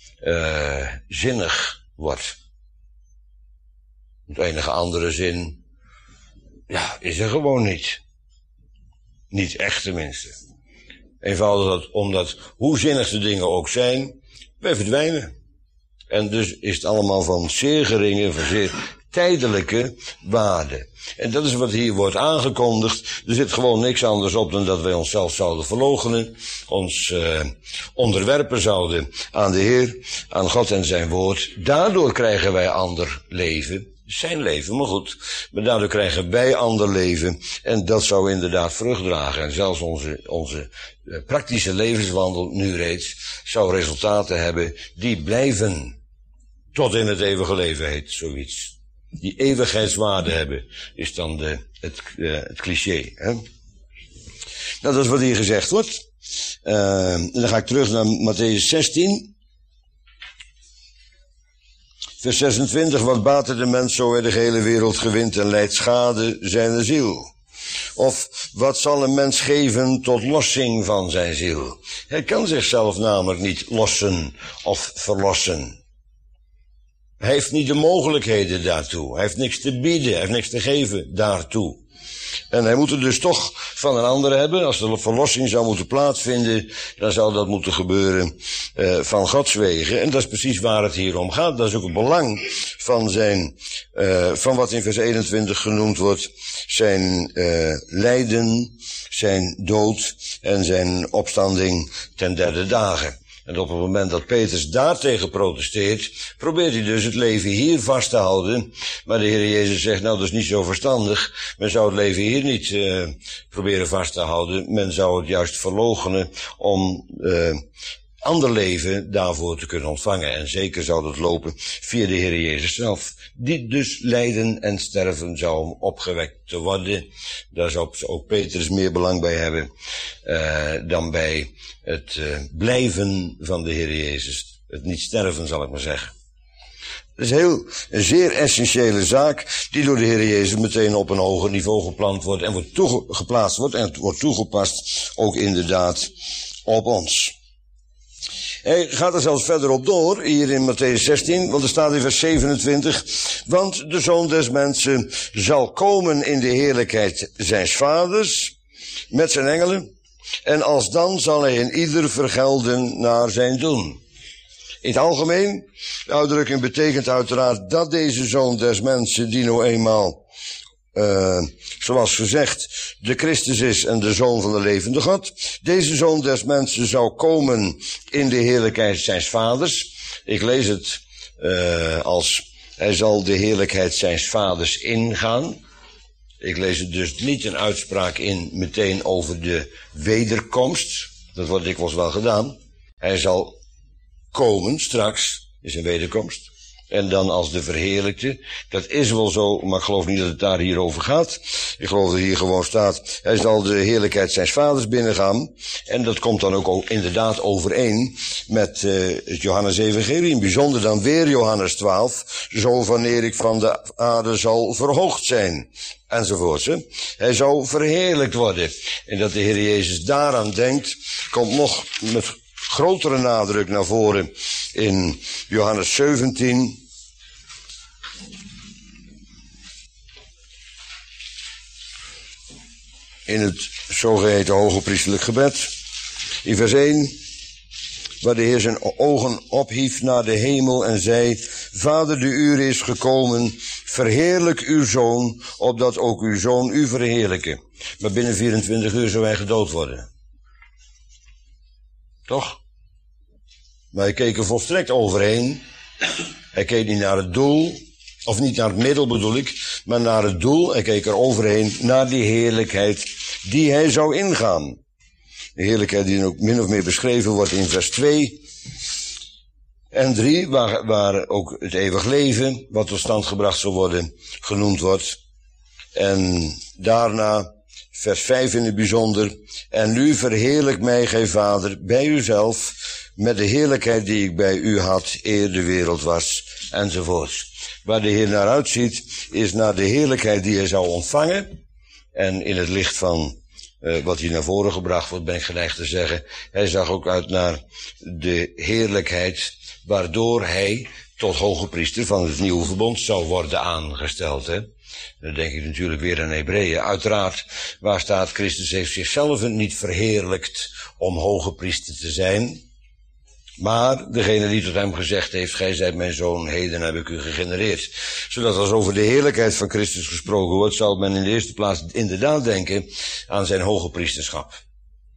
zinnig wordt. De enige andere zin, ja, is er gewoon niet. Niet echt tenminste. Eenvoudig omdat, hoe zinnig de dingen ook zijn, wij verdwijnen. En dus is het allemaal van zeer geringe, van zeer tijdelijke waarde. En dat is wat hier wordt aangekondigd. Er zit gewoon niks anders op dan dat wij onszelf zouden verloochenen, ons onderwerpen zouden aan de Heer, aan God en zijn woord. Daardoor krijgen wij ander leven, Zijn leven, maar goed. Maar daardoor krijgen wij ander leven. En dat zou inderdaad vrucht dragen. En zelfs onze praktische levenswandel nu reeds zou resultaten hebben die blijven tot in het eeuwige leven heet, zoiets. Die eeuwigheidswaarde hebben, is dan het cliché. Hè? Nou, dat is wat hier gezegd wordt. En dan ga ik terug naar Mattheüs 16. Vers 26, wat baatte de mens zo hij de hele wereld gewint en lijdt schade zijn ziel? Of wat zal een mens geven tot lossing van zijn ziel? Hij kan zichzelf namelijk niet lossen of verlossen. Hij heeft niet de mogelijkheden daartoe. Hij heeft niks te bieden, hij heeft niks te geven daartoe. En hij moet het dus toch van een ander hebben. Als de verlossing zou moeten plaatsvinden, dan zou dat moeten gebeuren van Gods wegen. En dat is precies waar het hier om gaat. Dat is ook het belang van wat in vers 21 genoemd wordt. Zijn lijden, zijn dood en zijn opstanding ten derde dagen. En op het moment dat Petrus daartegen protesteert, probeert hij dus het leven hier vast te houden. Maar de Heer Jezus zegt, nou dat is niet zo verstandig. Men zou het leven hier niet proberen vast te houden. Men zou het juist verloochenen om ander leven daarvoor te kunnen ontvangen. En zeker zou dat lopen via de Heer Jezus zelf. Die dus lijden en sterven zou om opgewekt te worden. Daar zou ook Petrus meer belang bij hebben dan bij het blijven van de Heer Jezus. Het niet sterven, zal ik maar zeggen. Dat is een zeer essentiële zaak die door de Heer Jezus meteen op een hoger niveau gepland wordt en geplaatst wordt en het wordt toegepast ook inderdaad op ons. Hij gaat er zelfs verder op door, hier in Mattheüs 16, want er staat in vers 27, want de Zoon des Mensen zal komen in de heerlijkheid zijns vaders, met zijn engelen, en alsdan zal hij in ieder vergelden naar zijn doen. In het algemeen, de uitdrukking betekent uiteraard dat deze Zoon des Mensen, die nou eenmaal, zoals gezegd, de Christus is en de Zoon van de levende God. Deze Zoon des Mensen zou komen in de heerlijkheid zijns vaders. Ik lees het als hij zal de heerlijkheid zijns vaders ingaan. Ik lees het dus niet een uitspraak in meteen over de wederkomst. Dat wordt dikwijls wel gedaan. Hij zal komen straks, is een wederkomst. En dan als de verheerlijkte. Dat is wel zo, maar ik geloof niet dat het daar hier over gaat. Ik geloof dat hier gewoon staat, hij zal de heerlijkheid zijns vaders binnengaan. En dat komt dan ook inderdaad overeen met het Johannes-evangelie. In bijzonder dan weer Johannes 12. Zo wanneer ik van de aarde zal verhoogd zijn. Enzovoorts. Hè. Hij zou verheerlijkt worden. En dat de Heer Jezus daaraan denkt, komt nog met grotere nadruk naar voren in Johannes 17. In het zogeheten hogepriesterlijk gebed. In vers 1. Waar de Heer zijn ogen ophief naar de hemel en zei, Vader, de uur is gekomen, verheerlijk uw Zoon, opdat ook uw Zoon u verheerlijke. Maar binnen 24 uur zou hij gedood worden. Toch? Maar hij keek er volstrekt overheen. Hij keek niet naar het doel, of niet naar het middel bedoel ik, maar naar het doel. Hij keek er overheen naar die heerlijkheid die hij zou ingaan. De heerlijkheid die ook min of meer beschreven wordt in vers 2 en 3, waar ook het eeuwig leven, wat tot stand gebracht zal worden, genoemd wordt. En daarna vers 5 in het bijzonder. En nu verheerlijk mij, gij Vader, bij uzelf, met de heerlijkheid die ik bij u had, eer de wereld was, enzovoorts. Waar de Heer naar uitziet, is naar de heerlijkheid die hij zou ontvangen. En in het licht van wat hier naar voren gebracht wordt, ben ik geneigd te zeggen, hij zag ook uit naar de heerlijkheid, waardoor hij tot hoge priester van het nieuwe verbond zou worden aangesteld. Hè? Dan denk ik natuurlijk weer aan Hebreeën. Uiteraard, waar staat, Christus heeft zichzelf niet verheerlijkt om hoge priester te zijn. Maar degene die tot hem gezegd heeft, gij zijt mijn zoon, heden heb ik u gegenereerd. Zodat als over de heerlijkheid van Christus gesproken wordt, zal men in de eerste plaats inderdaad denken aan zijn hoge priesterschap.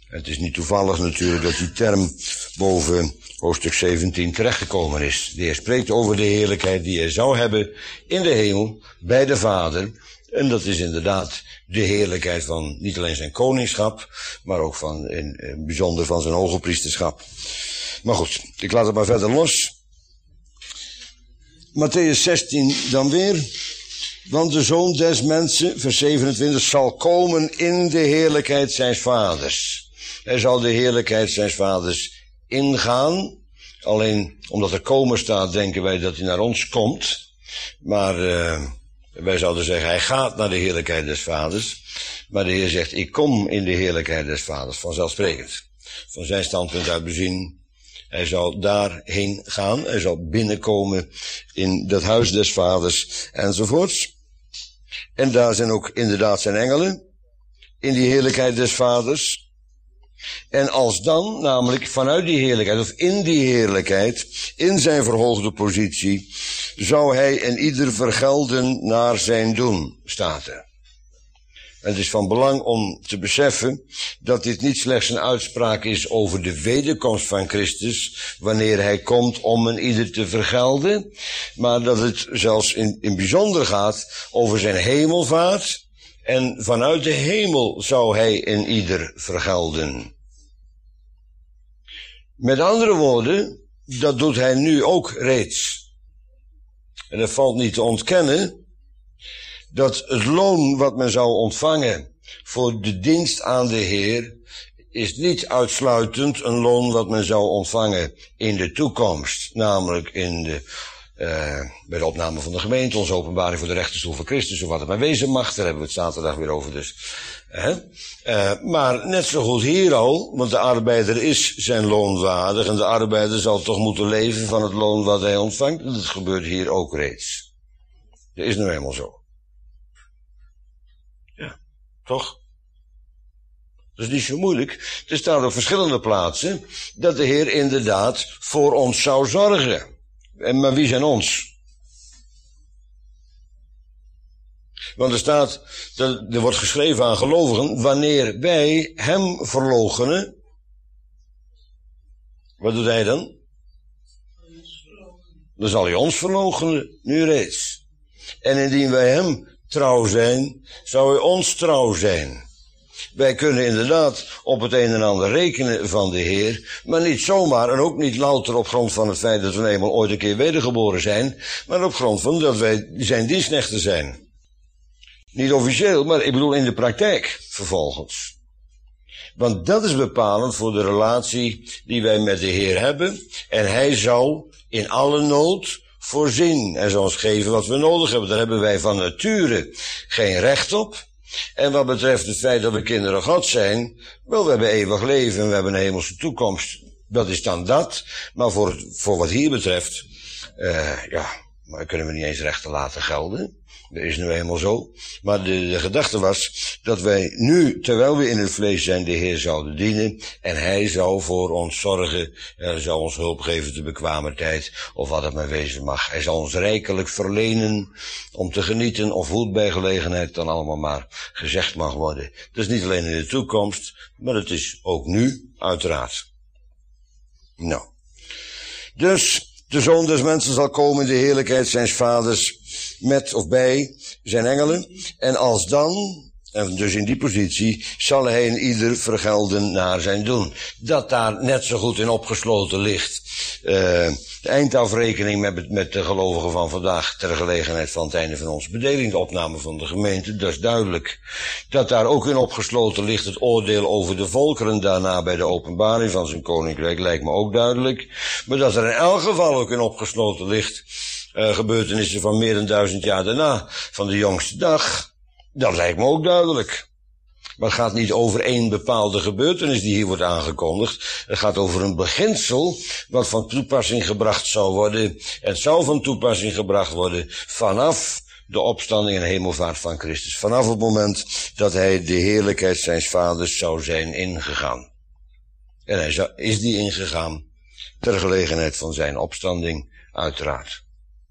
Het is niet toevallig natuurlijk dat die term boven hoofdstuk 17 terechtgekomen is. De Heer spreekt over de heerlijkheid die hij zou hebben in de hemel bij de Vader. En dat is inderdaad de heerlijkheid van niet alleen zijn koningschap, maar ook van in bijzonder van zijn hogepriesterschap. Maar goed, ik laat het maar verder los. Mattheüs 16 dan weer. Want de Zoon des Mensen, vers 27, zal komen in de heerlijkheid zijns vaders. Hij zal de heerlijkheid zijns vaders ingaan. Alleen omdat er komen staat, denken wij dat hij naar ons komt. Maar wij zouden zeggen, hij gaat naar de heerlijkheid des vaders. Maar de Heer zegt, ik kom in de heerlijkheid des vaders, vanzelfsprekend. Van zijn standpunt uit bezien. Hij zal daarheen gaan, hij zal binnenkomen in dat huis des vaders enzovoorts. En daar zijn ook inderdaad zijn engelen, in die heerlijkheid des vaders. En als dan, namelijk vanuit die heerlijkheid, of in die heerlijkheid, in zijn verhoogde positie, zou hij en ieder vergelden naar zijn doen, staat er. En het is van belang om te beseffen dat dit niet slechts een uitspraak is over de wederkomst van Christus, wanneer hij komt om een ieder te vergelden, maar dat het zelfs in bijzonder gaat over zijn hemelvaart, en vanuit de hemel zou hij een ieder vergelden. Met andere woorden, dat doet hij nu ook reeds. En dat valt niet te ontkennen, dat het loon wat men zou ontvangen voor de dienst aan de Heer is niet uitsluitend een loon wat men zou ontvangen in de toekomst. Namelijk bij de opname van de gemeente, onze openbaring voor de rechterstoel van Christus, of wat het maar wezen mag. Daar hebben we het zaterdag weer over dus. Maar net zo goed hier al, want de arbeider is zijn loon waardig en de arbeider zal toch moeten leven van het loon wat hij ontvangt. Dat gebeurt hier ook reeds. Dat is nou helemaal zo. Ja, toch? Dat is niet zo moeilijk. Er staat op verschillende plaatsen dat de Heer inderdaad voor ons zou zorgen. Maar wie zijn ons? Want er wordt geschreven aan gelovigen, wanneer wij hem verloochenen. Wat doet hij dan? Dan zal hij ons verloochenen, nu reeds. En indien wij hem trouw zijn, zou hij ons trouw zijn. Wij kunnen inderdaad op het een en ander rekenen van de Heer, maar niet zomaar en ook niet louter op grond van het feit dat we eenmaal ooit een keer wedergeboren zijn, maar op grond van dat wij zijn dienstknechten zijn. Niet officieel, maar ik bedoel in de praktijk vervolgens. Want dat is bepalend voor de relatie die wij met de Heer hebben. En hij zou in alle nood voorzien. Hij zal ons geven wat we nodig hebben. Daar hebben wij van nature geen recht op. En wat betreft het feit dat we kinderen Gods zijn, wel, we hebben eeuwig leven en we hebben een hemelse toekomst. Dat is dan dat. Maar voor wat hier betreft, maar kunnen we niet eens rechten laten gelden. Dat is nu helemaal zo. Maar de gedachte was dat wij nu, terwijl we in het vlees zijn, de Heer zouden dienen. En hij zou voor ons zorgen. Hij zou ons hulp geven te bekwamer tijd. Of wat het maar wezen mag. Hij zal ons rijkelijk verlenen om te genieten. Of hoe het bij gelegenheid dan allemaal maar gezegd mag worden. Dat is niet alleen in de toekomst. Maar het is ook nu, uiteraard. Nou. Dus de Zoon des Mensen zal komen in de heerlijkheid zijns vaders met of bij zijn engelen. En als dan, en dus in die positie, zal hij een ieder vergelden naar zijn doen. Dat daar net zo goed in opgesloten ligt. De eindafrekening met de gelovigen van vandaag ter gelegenheid van het einde van onze bedeling, de opname van de gemeente, dat is duidelijk. Dat daar ook in opgesloten ligt het oordeel over de volkeren daarna bij de openbaring van zijn koninkrijk, lijkt me ook duidelijk. Maar dat er in elk geval ook in opgesloten ligt gebeurtenissen van meer dan 1000 jaar daarna, van de jongste dag, dat lijkt me ook duidelijk. Maar het gaat niet over één bepaalde gebeurtenis die hier wordt aangekondigd. Het gaat over een beginsel wat van toepassing gebracht zou worden. Het zou van toepassing gebracht worden vanaf de opstanding en hemelvaart van Christus. Vanaf het moment dat hij de heerlijkheid zijns vaders zou zijn ingegaan. En hij is die ingegaan ter gelegenheid van zijn opstanding, uiteraard.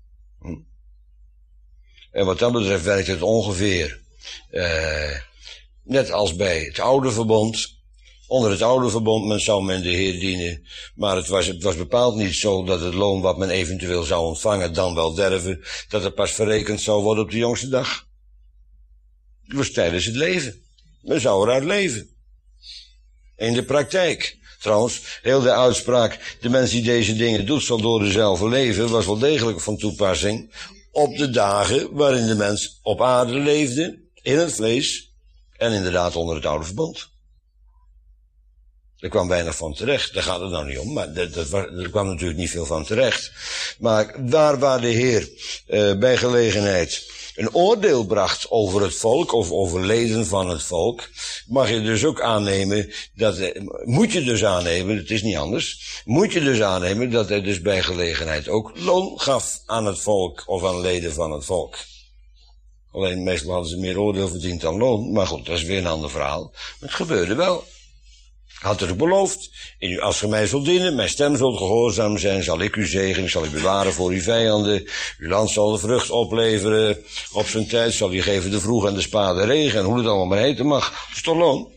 En wat dat betreft werkt het ongeveer net als bij het oude verbond, Onder het oude verbond, men zou men de Heer dienen. Maar het was bepaald niet zo dat het loon wat men eventueel zou ontvangen, dan wel derven, dat het pas verrekend zou worden op de jongste dag. Het was tijdens het leven. Men zou eruit leven. In de praktijk. Trouwens, heel de uitspraak, de mens die deze dingen doet, zal door dezelfde leven, was wel degelijk van toepassing op de dagen waarin de mens op aarde leefde, in het vlees, en inderdaad onder het oude verbond. Er kwam weinig van terecht, daar gaat het nou niet om, maar er kwam natuurlijk niet veel van terecht. Maar daar waar de Heer bij gelegenheid een oordeel bracht over het volk, of over leden van het volk, mag je dus ook aannemen, moet je dus aannemen, het is niet anders, moet je dus aannemen dat hij dus bij gelegenheid ook loon gaf aan het volk, of aan leden van het volk. Alleen meestal hadden ze meer oordeel verdiend dan loon, maar goed, dat is weer een ander verhaal. Het gebeurde wel. Had er beloofd, als ge mij zult dienen, mijn stem zult gehoorzaam zijn, zal ik u zegenen, ik zal u bewaren voor uw vijanden, uw land zal de vrucht opleveren, op zijn tijd zal u geven de vroeg en de spade regen, en hoe het allemaal maar heten mag. Dat is toch loon?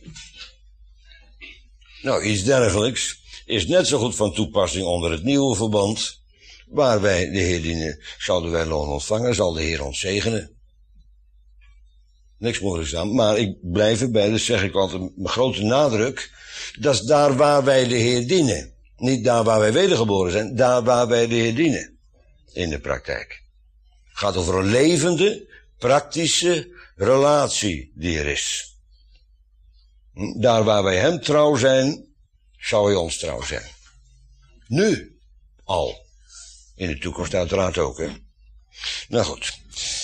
Nou, iets dergelijks is net zo goed van toepassing onder het nieuwe verbond, waar wij de Heer dienen, zouden wij loon ontvangen, zal de Heer ons zegenen. Niks moeilijks aan, maar ik blijf erbij, dus zeg ik altijd met grote nadruk, dat is daar waar wij de Heer dienen. Niet daar waar wij wedergeboren zijn, daar waar wij de Heer dienen. In de praktijk. Het gaat over een levende, praktische relatie die er is. Daar waar wij hem trouw zijn, zou hij ons trouw zijn. Nu al. In de toekomst uiteraard ook, hè. Nou goed.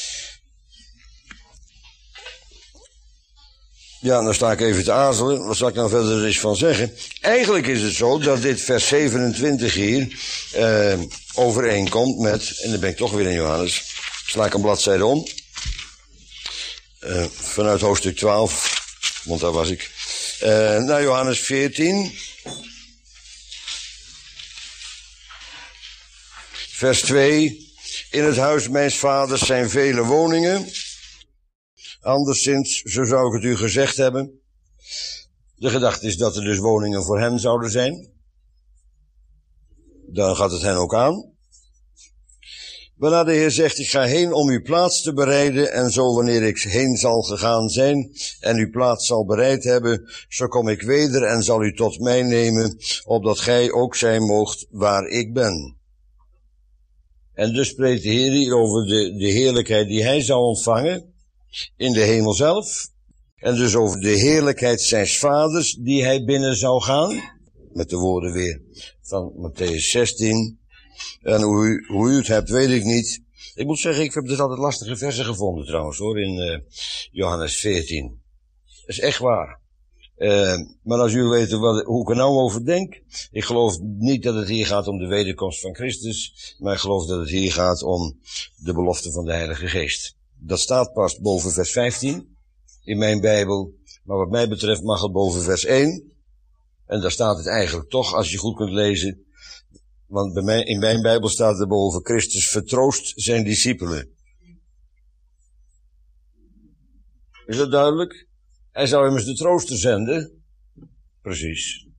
Ja, dan sta ik even te aarzelen. Wat zal ik nou verder eens van zeggen? Eigenlijk is het zo dat dit vers 27 hier overeenkomt met, en dan ben ik toch weer in Johannes, sla ik een bladzijde om. Vanuit hoofdstuk 12, want daar was ik. Naar Johannes 14. Vers 2. In het huis mijns vaders zijn vele woningen. Anderszins, zo zou ik het u gezegd hebben. De gedachte is dat er dus woningen voor hen zouden zijn. Dan gaat het hen ook aan. Waarna de Heer zegt, ik ga heen om uw plaats te bereiden, en zo wanneer ik heen zal gegaan zijn en uw plaats zal bereid hebben, zo kom ik weder en zal u tot mij nemen, opdat gij ook zijn moogt waar ik ben. En dus spreekt de Heer hier over de heerlijkheid die hij zou ontvangen in de hemel zelf. En dus over de heerlijkheid zijns vaders die hij binnen zou gaan. Met de woorden weer van Matthäus 16. En hoe u het hebt, weet ik niet. Ik moet zeggen, ik heb dus altijd lastige versen gevonden trouwens hoor, in Johannes 14. Dat is echt waar. Maar als jullie weten hoe ik er nou over denk. Ik geloof niet dat het hier gaat om de wederkomst van Christus. Maar ik geloof dat het hier gaat om de belofte van de Heilige Geest. Dat staat pas boven vers 15 in mijn Bijbel. Maar wat mij betreft mag het boven vers 1. En daar staat het eigenlijk toch, als je goed kunt lezen. Want in mijn Bijbel staat er boven, Christus vertroost zijn discipelen. Is dat duidelijk? Hij zou immers de trooster zenden. Precies.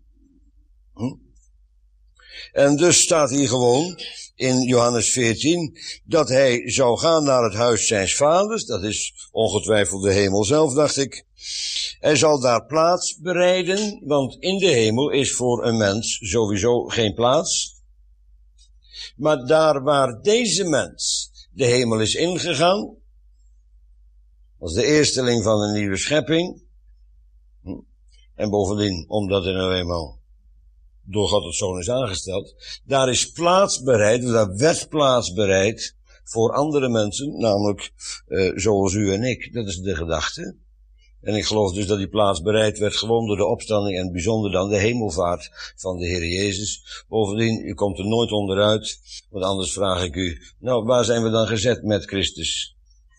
En dus staat hier gewoon in Johannes 14 dat hij zou gaan naar het huis zijns vaders. Dat is ongetwijfeld de hemel zelf, dacht ik. Hij zal daar plaats bereiden, want in de hemel is voor een mens sowieso geen plaats. Maar daar waar deze mens de hemel is ingegaan, als de eersteling van een nieuwe schepping, en bovendien, omdat hij nou eenmaal door God het Zoon is aangesteld, daar is plaats bereid, daar werd plaats bereid voor andere mensen, namelijk zoals u en ik. Dat is de gedachte. En ik geloof dus dat die plaats bereid werd gewoon door de opstanding en bijzonder dan de hemelvaart van de Heer Jezus. Bovendien, u komt er nooit onderuit, want anders vraag ik u, nou, waar zijn we dan gezet met Christus?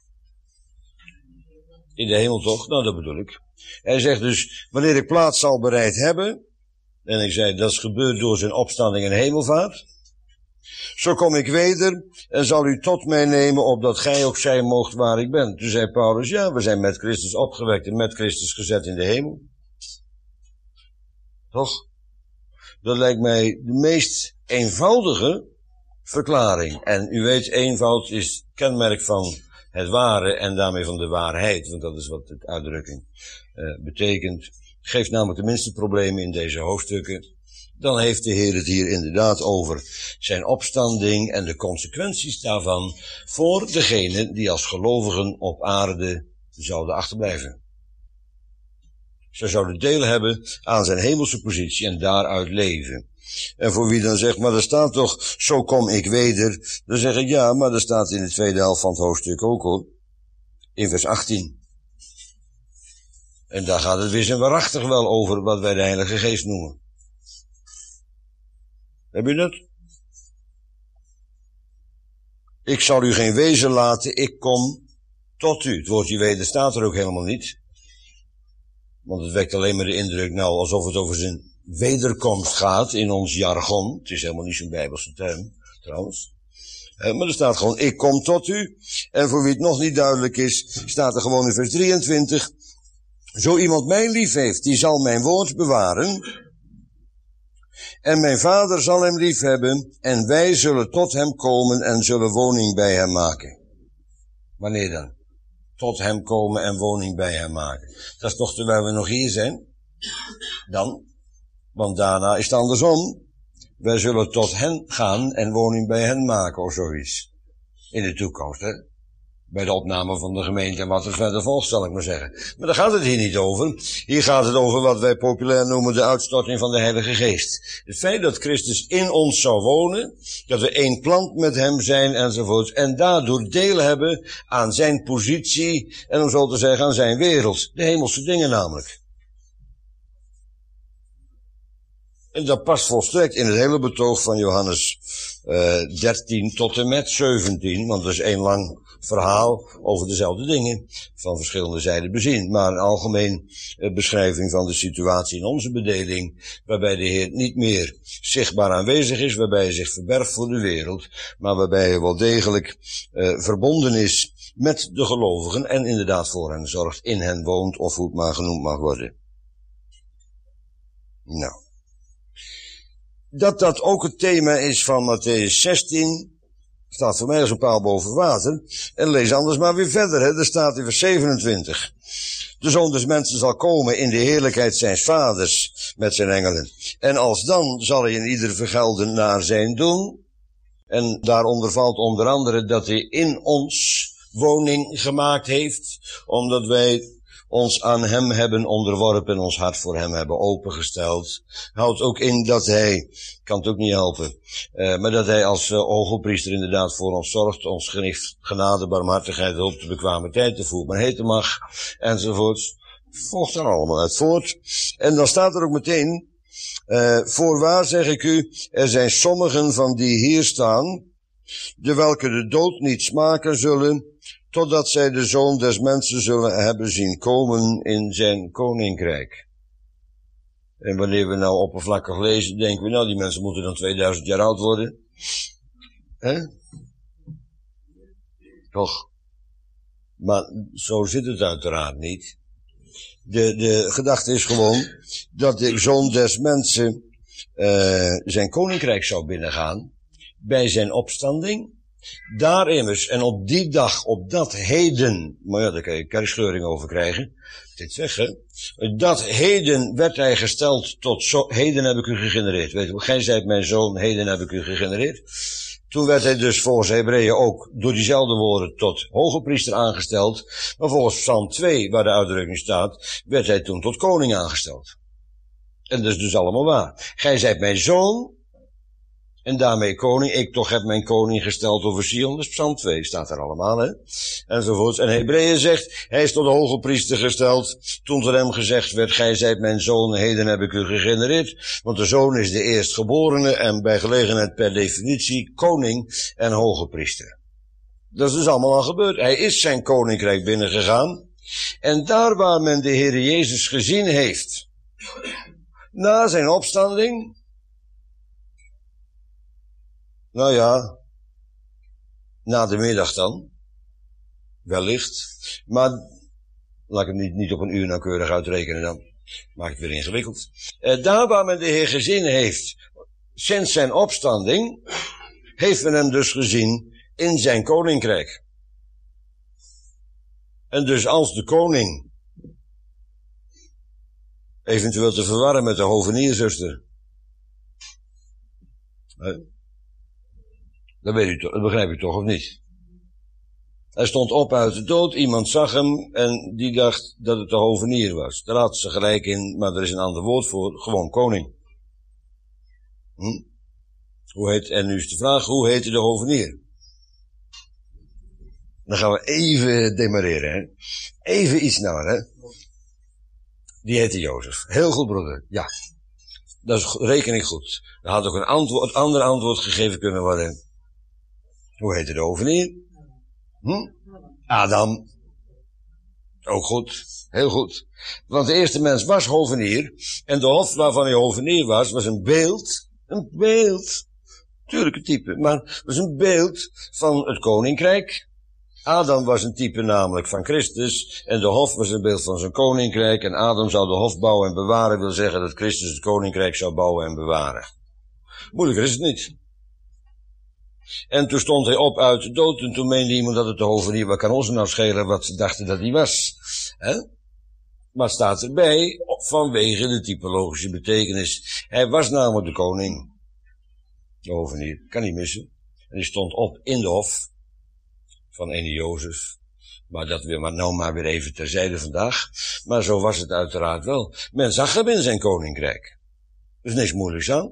In de hemel toch? Nou, dat bedoel ik. Hij zegt dus, wanneer ik plaats zal bereid hebben, en ik zei, dat is gebeurd door zijn opstanding en hemelvaart, zo kom ik weder en zal u tot mij nemen, opdat gij ook zijn moogt waar ik ben. Toen zei Paulus, ja, we zijn met Christus opgewekt en met Christus gezet in de hemel. Toch? Dat lijkt mij de meest eenvoudige verklaring. En u weet, eenvoud is kenmerk van het ware en daarmee van de waarheid. Want dat is wat de uitdrukking betekent. Geeft namelijk de minste problemen in deze hoofdstukken. Dan heeft de Heer het hier inderdaad over zijn opstanding en de consequenties daarvan voor degenen die als gelovigen op aarde zouden achterblijven. Ze zouden deel hebben aan zijn hemelse positie en daaruit leven. En voor wie dan zegt, maar er staat toch, zo kom ik weder. Dan zeg ik, ja, maar er staat in de tweede helft van het hoofdstuk ook hoor. In vers 18. En daar gaat het weer en waarachtig wel over wat wij de Heilige Geest noemen. Heb je dat? Ik zal u geen wezen laten, ik kom tot u. Het woordje weder staat er ook helemaal niet. Want het wekt alleen maar de indruk, nou, alsof het over zijn wederkomst gaat in ons jargon. Het is helemaal niet zo'n Bijbelse term, trouwens. Maar er staat gewoon, ik kom tot u. En voor wie het nog niet duidelijk is, staat er gewoon in vers 23. Zo iemand mij lief heeft, die zal mijn woord bewaren. En mijn Vader zal hem lief hebben. En wij zullen tot hem komen en zullen woning bij hem maken. Wanneer dan? Tot hem komen en woning bij hem maken. Dat is toch terwijl we nog hier zijn? Dan. Want daarna is het andersom. Wij zullen tot hen gaan en woning bij hen maken of zoiets. In de toekomst, hè. Bij de opname van de gemeente en wat er verder volgt, zal ik maar zeggen. Maar daar gaat het hier niet over. Hier gaat het over wat wij populair noemen de uitstorting van de Heilige Geest. Het feit dat Christus in ons zou wonen, dat we één plant met hem zijn enzovoort. En daardoor deel hebben aan zijn positie en om zo te zeggen aan zijn wereld. De hemelse dingen namelijk. En dat past volstrekt in het hele betoog van Johannes 13 tot en met 17. Want dat is één lang verhaal over dezelfde dingen van verschillende zijden bezien. Maar een algemeen beschrijving van de situatie in onze bedeling, waarbij de Heer niet meer zichtbaar aanwezig is, waarbij hij zich verbergt voor de wereld, maar waarbij hij wel degelijk verbonden is met de gelovigen en inderdaad voor hen zorgt, in hen woont of hoe het maar genoemd mag worden. Nou. Dat ook het thema is van Mattheüs 16, staat voor mij als een paal boven water. En lees anders maar weer verder, hè. Er staat in vers 27. De Zoon des Mensen zal komen in de heerlijkheid zijns vaders met zijn engelen. En alsdan zal hij in ieder vergelden naar zijn doen. En daaronder valt onder andere dat hij in ons woning gemaakt heeft, omdat wij ons aan hem hebben onderworpen en ons hart voor hem hebben opengesteld. Houdt ook in dat hij, kan het ook niet helpen, maar dat hij als hogepriester inderdaad voor ons zorgt, ons genade, barmhartigheid, hulp, de bekwame tijd te voeren, maar heten mag, enzovoorts. Volgt er allemaal uit voort. En dan staat er ook meteen, voorwaar zeg ik u, er zijn sommigen van die hier staan, de welke de dood niet smaken zullen, totdat zij de Zoon des Mensen zullen hebben zien komen in zijn koninkrijk. En wanneer we nou oppervlakkig lezen, denken we, nou, die mensen moeten dan 2000 jaar oud worden. Hè? Toch? Maar zo zit het uiteraard niet. De gedachte is gewoon dat de Zoon des Mensen zijn koninkrijk zou binnengaan bij zijn opstanding. Daar immers, en op die dag, op dat heden, maar ja, daar kan je kerkscheuring over krijgen, dit zeggen, dat heden werd hij gesteld tot, heden heb ik u gegenereerd. Weet je, gij zijt mijn zoon, heden heb ik u gegenereerd. Toen werd hij dus volgens Hebreeën ook door diezelfde woorden tot hogepriester aangesteld, maar volgens Psalm 2, waar de uitdrukking staat, werd hij toen tot koning aangesteld. En dat is dus allemaal waar. Gij zijt mijn zoon, en daarmee koning, ik toch heb mijn koning gesteld over Sion, dus Psalm 2 staat er allemaal, hè. Enzovoorts. En Hebreeën zegt, hij is tot de hoge priester gesteld, toen tot hem gezegd werd, gij zijt mijn zoon, heden heb ik u gegenereerd, want de zoon is de eerstgeborene en bij gelegenheid per definitie koning en hoge priester. Dat is dus allemaal al gebeurd. Hij is zijn koninkrijk binnengegaan, en daar waar men de Heer Jezus gezien heeft, na zijn opstanding, nou ja, na de middag dan, wellicht, maar laat ik het niet op een uur nauwkeurig uitrekenen dan. Maakt het weer ingewikkeld. Daar waar men de Heer gezien heeft, sinds zijn opstanding, heeft men hem dus gezien in zijn koninkrijk. En dus als de koning, eventueel te verwarren met de hovenierzuster, dat weet u toch, dat begrijp u toch of niet? Hij stond op uit de dood, iemand zag hem en die dacht dat het de hovenier was. Daar had ze gelijk in, maar er is een ander woord voor, gewoon koning. En nu is de vraag, hoe heette de hovenier? Dan gaan we even demareren, hè. Even iets sneller, hè. Die heette Jozef. Heel goed, broeder. Ja. Dat reken ik goed. Er had ook een ander antwoord gegeven kunnen worden. Hoe heette de hovenier? Adam. Ook goed. Heel goed. Want de eerste mens was hovenier. En de hof waarvan hij hovenier was een beeld. Een beeld. Tuurlijk een type. Maar het was een beeld van het koninkrijk. Adam was een type namelijk van Christus. En de hof was een beeld van zijn koninkrijk. En Adam zou de hof bouwen en bewaren. Wil zeggen dat Christus het koninkrijk zou bouwen en bewaren. Moeilijker is het niet. En toen stond hij op uit de dood. En toen meende iemand dat het de hovenier, wat kan ons nou schelen wat ze dachten dat hij was. Hè? Maar het staat erbij, vanwege de typologische betekenis. Hij was namelijk de koning. De hovenier, kan niet missen. En hij stond op in de hof van ene Jozef. Maar dat maar weer even terzijde vandaag. Maar zo was het uiteraard wel. Men zag hem in zijn koninkrijk. Er is niks moeilijks aan.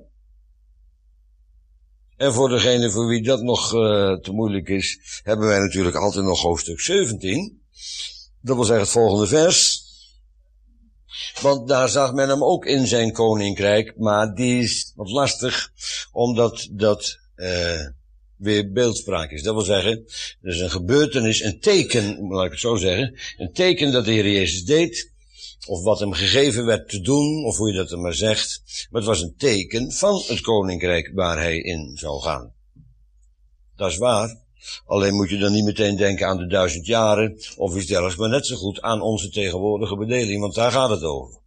En voor degene voor wie dat nog te moeilijk is, hebben wij natuurlijk altijd nog hoofdstuk 17. Dat wil zeggen het volgende vers. Want daar zag men hem ook in zijn koninkrijk, maar die is wat lastig, omdat dat weer beeldspraak is. Dat wil zeggen, er is een gebeurtenis, een teken, laat ik het zo zeggen, een teken dat de Heer Jezus deed, of wat hem gegeven werd te doen, of hoe je dat er maar zegt. Maar het was een teken van het koninkrijk waar hij in zou gaan. Dat is waar. Alleen moet je dan niet meteen denken aan de 1000 jaren, of iets dergelijks, maar net zo goed aan onze tegenwoordige bedeling, want daar gaat het over.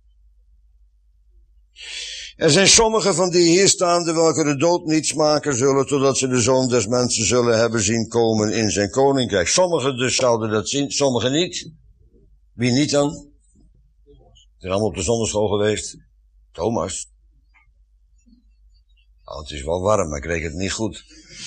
Er zijn sommigen van die hier staande welke de dood niet smaken zullen, totdat ze de Zoon des Mensen zullen hebben zien komen in zijn koninkrijk. Sommigen dus zouden dat zien, sommigen niet. Wie niet dan? Ze zijn allemaal op de zonderschool geweest. Thomas. Oh, het is wel warm, maar ik kreeg het niet goed.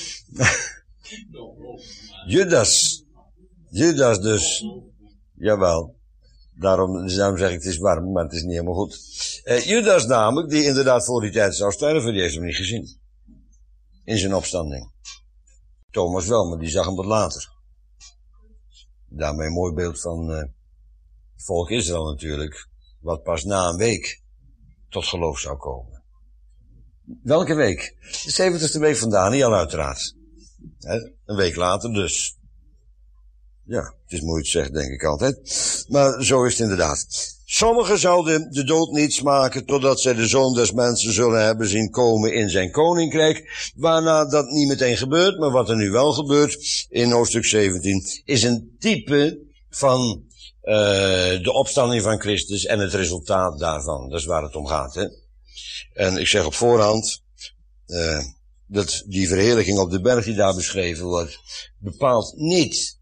Judas dus. Jawel. Daarom zeg ik het is warm, maar het is niet helemaal goed. Judas namelijk, die inderdaad voor die tijd zou sterven, die heeft hem niet gezien. In zijn opstanding. Thomas wel, maar die zag hem wat later. Daarmee een mooi beeld van het volk Israël natuurlijk. Wat pas na een week tot geloof zou komen. Welke week? De 70ste week van Daniel uiteraard. Een week later dus. Ja, het is moeilijk te zeggen, denk ik altijd. Maar zo is het inderdaad. Sommigen zouden de dood niet smaken totdat zij de Zoon des Mensen zullen hebben zien komen in zijn koninkrijk. Waarna dat niet meteen gebeurt, maar wat er nu wel gebeurt in hoofdstuk 17 is een type van de opstanding van Christus en het resultaat daarvan. Dat is waar het om gaat, hè. En ik zeg op voorhand, dat die verheerlijking op de berg die daar beschreven wordt, bepaalt niet,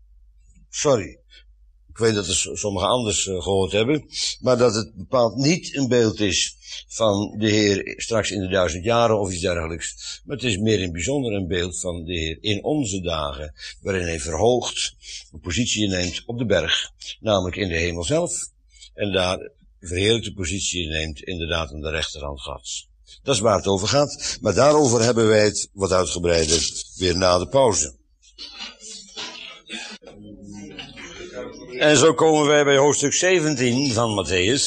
ik weet dat er sommigen anders gehoord hebben, maar dat het bepaald niet een beeld is van de Heer straks in de 1000 jaren of iets dergelijks. Maar het is meer in bijzonder een beeld van de Heer in onze dagen, waarin hij verhoogd een positie neemt op de berg, namelijk in de hemel zelf, en daar verheerlijkte positie neemt inderdaad aan de rechterhand Gods. Dat is waar het over gaat, maar daarover hebben wij het wat uitgebreider weer na de pauze. En zo komen wij bij hoofdstuk 17 van Mattheüs.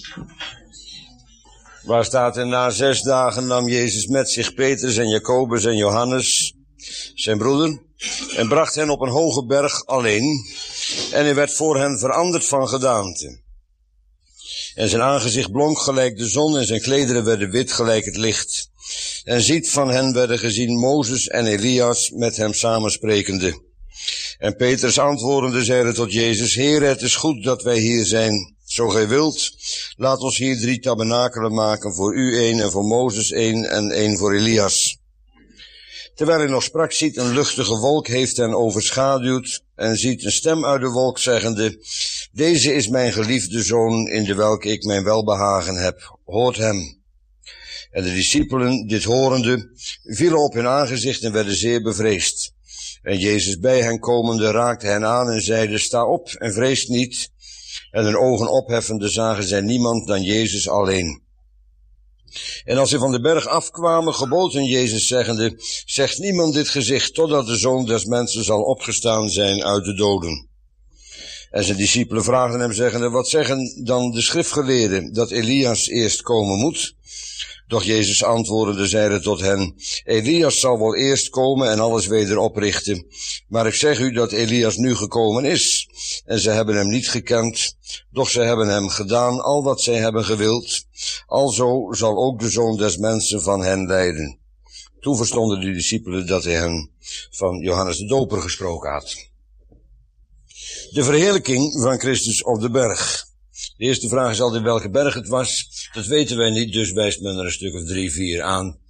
Waar staat er: na 6 dagen nam Jezus met zich Petrus en Jacobus en Johannes, zijn broeder, en bracht hen op een hoge berg alleen. En hij werd voor hen veranderd van gedaante. En zijn aangezicht blonk gelijk de zon en zijn klederen werden wit gelijk het licht. En ziet van hen werden gezien Mozes en Elias met hem samensprekende. En Petrus antwoordende zeide tot Jezus: Heer, het is goed dat wij hier zijn. Zo gij wilt, laat ons hier 3 tabernakelen maken, voor u 1 en voor Mozes 1 en 1 voor Elias. Terwijl hij nog sprak, ziet een luchtige wolk heeft hen overschaduwd en ziet een stem uit de wolk zeggende, deze is mijn geliefde zoon in de welke ik mijn welbehagen heb, hoort hem. En de discipelen, dit horende, vielen op hun aangezicht en werden zeer bevreesd. En Jezus bij hen komende raakte hen aan en zeide, sta op en vrees niet. En hun ogen opheffende zagen zij niemand dan Jezus alleen. En als ze van de berg afkwamen, gebood hun Jezus zeggende, zegt niemand dit gezicht, totdat de Zoon des Mensen zal opgestaan zijn uit de doden. En zijn discipelen vraagden hem zeggende, wat zeggen dan de schriftgeleerden, dat Elias eerst komen moet? Doch Jezus antwoordende zeide tot hen, Elias zal wel eerst komen en alles weder oprichten. Maar ik zeg u dat Elias nu gekomen is. En ze hebben hem niet gekend, doch ze hebben hem gedaan al wat zij hebben gewild. Alzo zal ook de Zoon des Mensen van hen lijden. Toen verstonden de discipelen dat hij hen van Johannes de Doper gesproken had. De verheerlijking van Christus op de berg. De eerste vraag is altijd welke berg het was. Dat weten wij niet, dus wijst men er een stuk of 3, 4 aan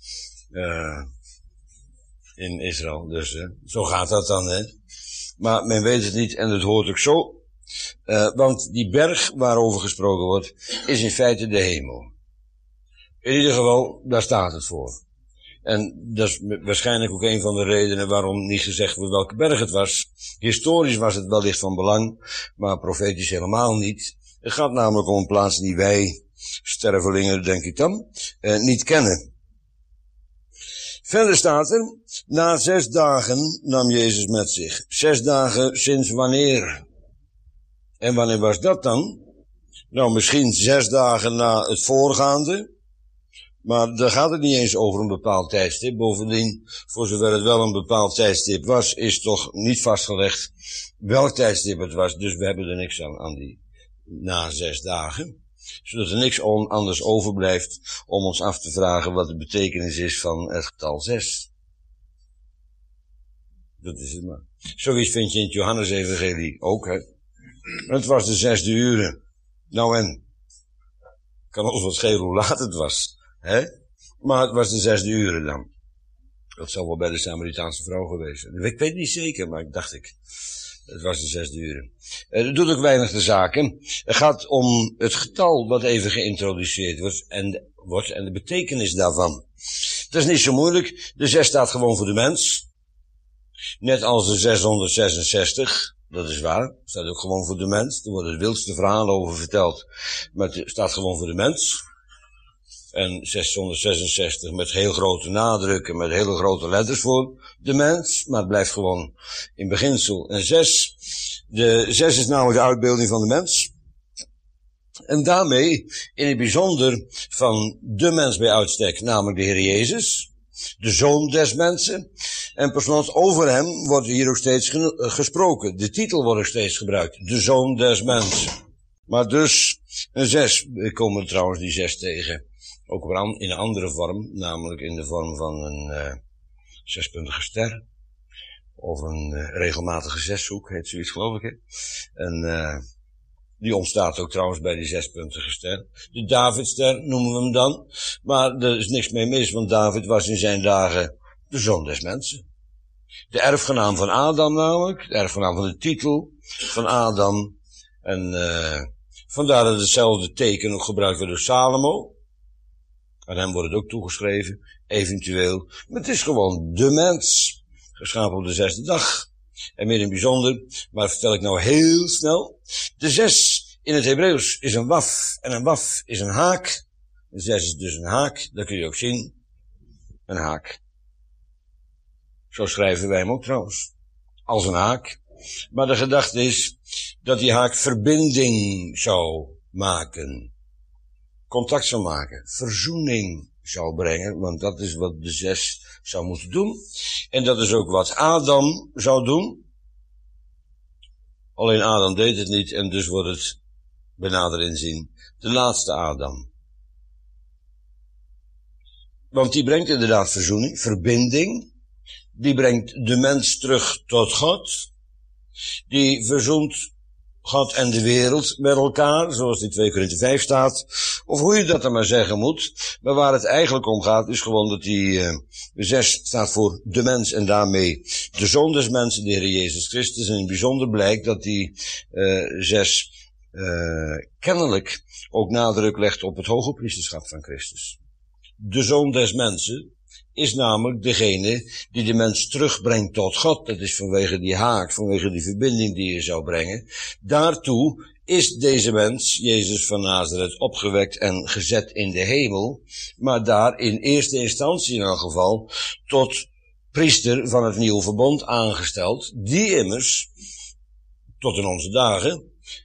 in Israël. Dus zo gaat dat dan, hè. Maar men weet het niet en het hoort ook zo. Want die berg waarover gesproken wordt, is in feite de hemel. In ieder geval, daar staat het voor. En dat is waarschijnlijk ook een van de redenen waarom niet gezegd wordt welke berg het was. Historisch was het wellicht van belang, maar profetisch helemaal niet. Het gaat namelijk om een plaats die wij, stervelingen denk ik dan, niet kennen. Verder staat er, na 6 dagen nam Jezus met zich. 6 dagen sinds wanneer? En wanneer was dat dan? Nou, misschien 6 dagen na het voorgaande. Maar daar gaat het niet eens over een bepaald tijdstip. Bovendien, voor zover het wel een bepaald tijdstip was, is toch niet vastgelegd welk tijdstip het was. Dus we hebben er niks aan die na 6 dagen. Zodat er niks anders overblijft om ons af te vragen wat de betekenis is van het getal 6. Dat is het maar. Zoiets vind je in het Johannes-evangelie ook, hè. Het was de 6e uren. Nou en? Kan ons wat schelen hoe laat het was, hè. Maar het was de 6e uren dan. Dat zal wel bij de Samaritaanse vrouw geweest zijn. Ik weet niet zeker, maar ik dacht ik. Het was de 6e uren. Dat doet ook weinig de zaken. Het gaat om het getal wat even geïntroduceerd wordt en de betekenis daarvan. Dat is niet zo moeilijk. De 6 staat gewoon voor de mens. Net als de 666. Dat is waar. Staat ook gewoon voor de mens. Er worden de wildste verhalen over verteld. Maar het staat gewoon voor de mens. En 666 met heel grote nadrukken, met hele grote letters voor de mens. Maar het blijft gewoon in beginsel een 6. De 6 is namelijk de uitbeelding van de mens. En daarmee in het bijzonder van de mens bij uitstek, namelijk de Heer Jezus. De Zoon des Mensen. En per slot over hem wordt hier ook steeds gesproken. De titel wordt ook steeds gebruikt. De Zoon des Mensen. Maar dus een 6. We komen trouwens die 6 tegen. Ook weer in een andere vorm, namelijk in de vorm van een 6-puntige ster. Of een regelmatige zeshoek, heet zoiets geloof ik. Hè? En die ontstaat ook trouwens bij die 6-puntige ster. De Davidster noemen we hem dan. Maar er is niks mee mis, want David was in zijn dagen de zoon des mensen. De erfgenaam van Adam namelijk, de erfgenaam van de titel van Adam. En vandaar dat hetzelfde teken ook gebruikt wordt door Salomo. Aan hem wordt het ook toegeschreven, eventueel. Maar het is gewoon de mens, geschapen op de 6e dag. En meer in het bijzonder, maar vertel ik nou heel snel. De 6 in het Hebreeuws is een waf, en een waf is een haak. De 6 is dus een haak, dat kun je ook zien. Een haak. Zo schrijven wij hem ook trouwens. Als een haak. Maar de gedachte is dat die haak verbinding zou maken. Contact zou maken. Verzoening zou brengen. Want dat is wat de 6 zou moeten doen. En dat is ook wat Adam zou doen. Alleen Adam deed het niet. En dus wordt het bij nader inzien de laatste Adam. Want die brengt inderdaad verzoening. Verbinding. Die brengt de mens terug tot God. Die verzoent God en de wereld met elkaar, zoals in 2 Korinthe 5 staat, of hoe je dat dan maar zeggen moet. Maar waar het eigenlijk om gaat, is gewoon dat die 6 staat voor de mens en daarmee de Zoon des mensen, de Heer Jezus Christus. En in het bijzonder blijkt dat die 6 kennelijk ook nadruk legt op het hogepriesterschap van Christus. De Zoon des mensen is namelijk degene die de mens terugbrengt tot God. Dat is vanwege die haak, vanwege die verbinding die je zou brengen. Daartoe is deze mens, Jezus van Nazareth, opgewekt en gezet in de hemel. Maar daar in eerste instantie in elk geval tot priester van het nieuwe verbond aangesteld. Die immers, tot in onze dagen,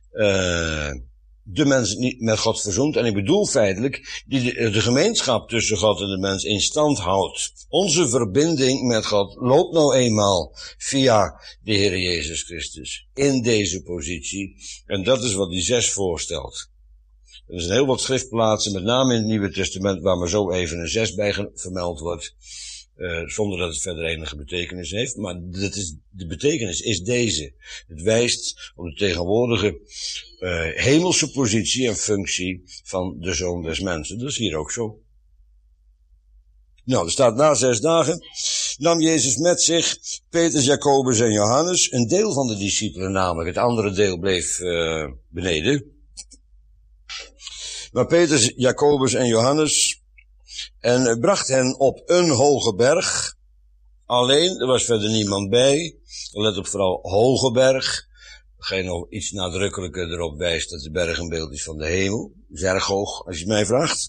de mens niet met God verzoent. En ik bedoel feitelijk, die de gemeenschap tussen God en de mens in stand houdt. Onze verbinding met God loopt nou eenmaal via de Heer Jezus Christus. In deze positie. En dat is wat die 6 voorstelt. Er zijn heel wat schriftplaatsen, met name in het Nieuwe Testament, waar maar zo even een 6 bij vermeld wordt. Zonder dat het verder enige betekenis heeft. Maar de betekenis is deze. Het wijst op de tegenwoordige hemelse positie en functie van de Zoon des mensen. Dat is hier ook zo. Nou, er staat na 6 dagen, nam Jezus met zich Petrus, Jacobus en Johannes, een deel van de discipelen namelijk. Het andere deel bleef beneden. Maar Petrus, Jacobus en Johannes, en bracht hen op een hoge berg. Alleen, er was verder niemand bij. Let op vooral hoge berg. Geen nog iets nadrukkelijker erop wijst dat de berg een beeld is van de hemel. Dat is erg hoog, als je mij vraagt.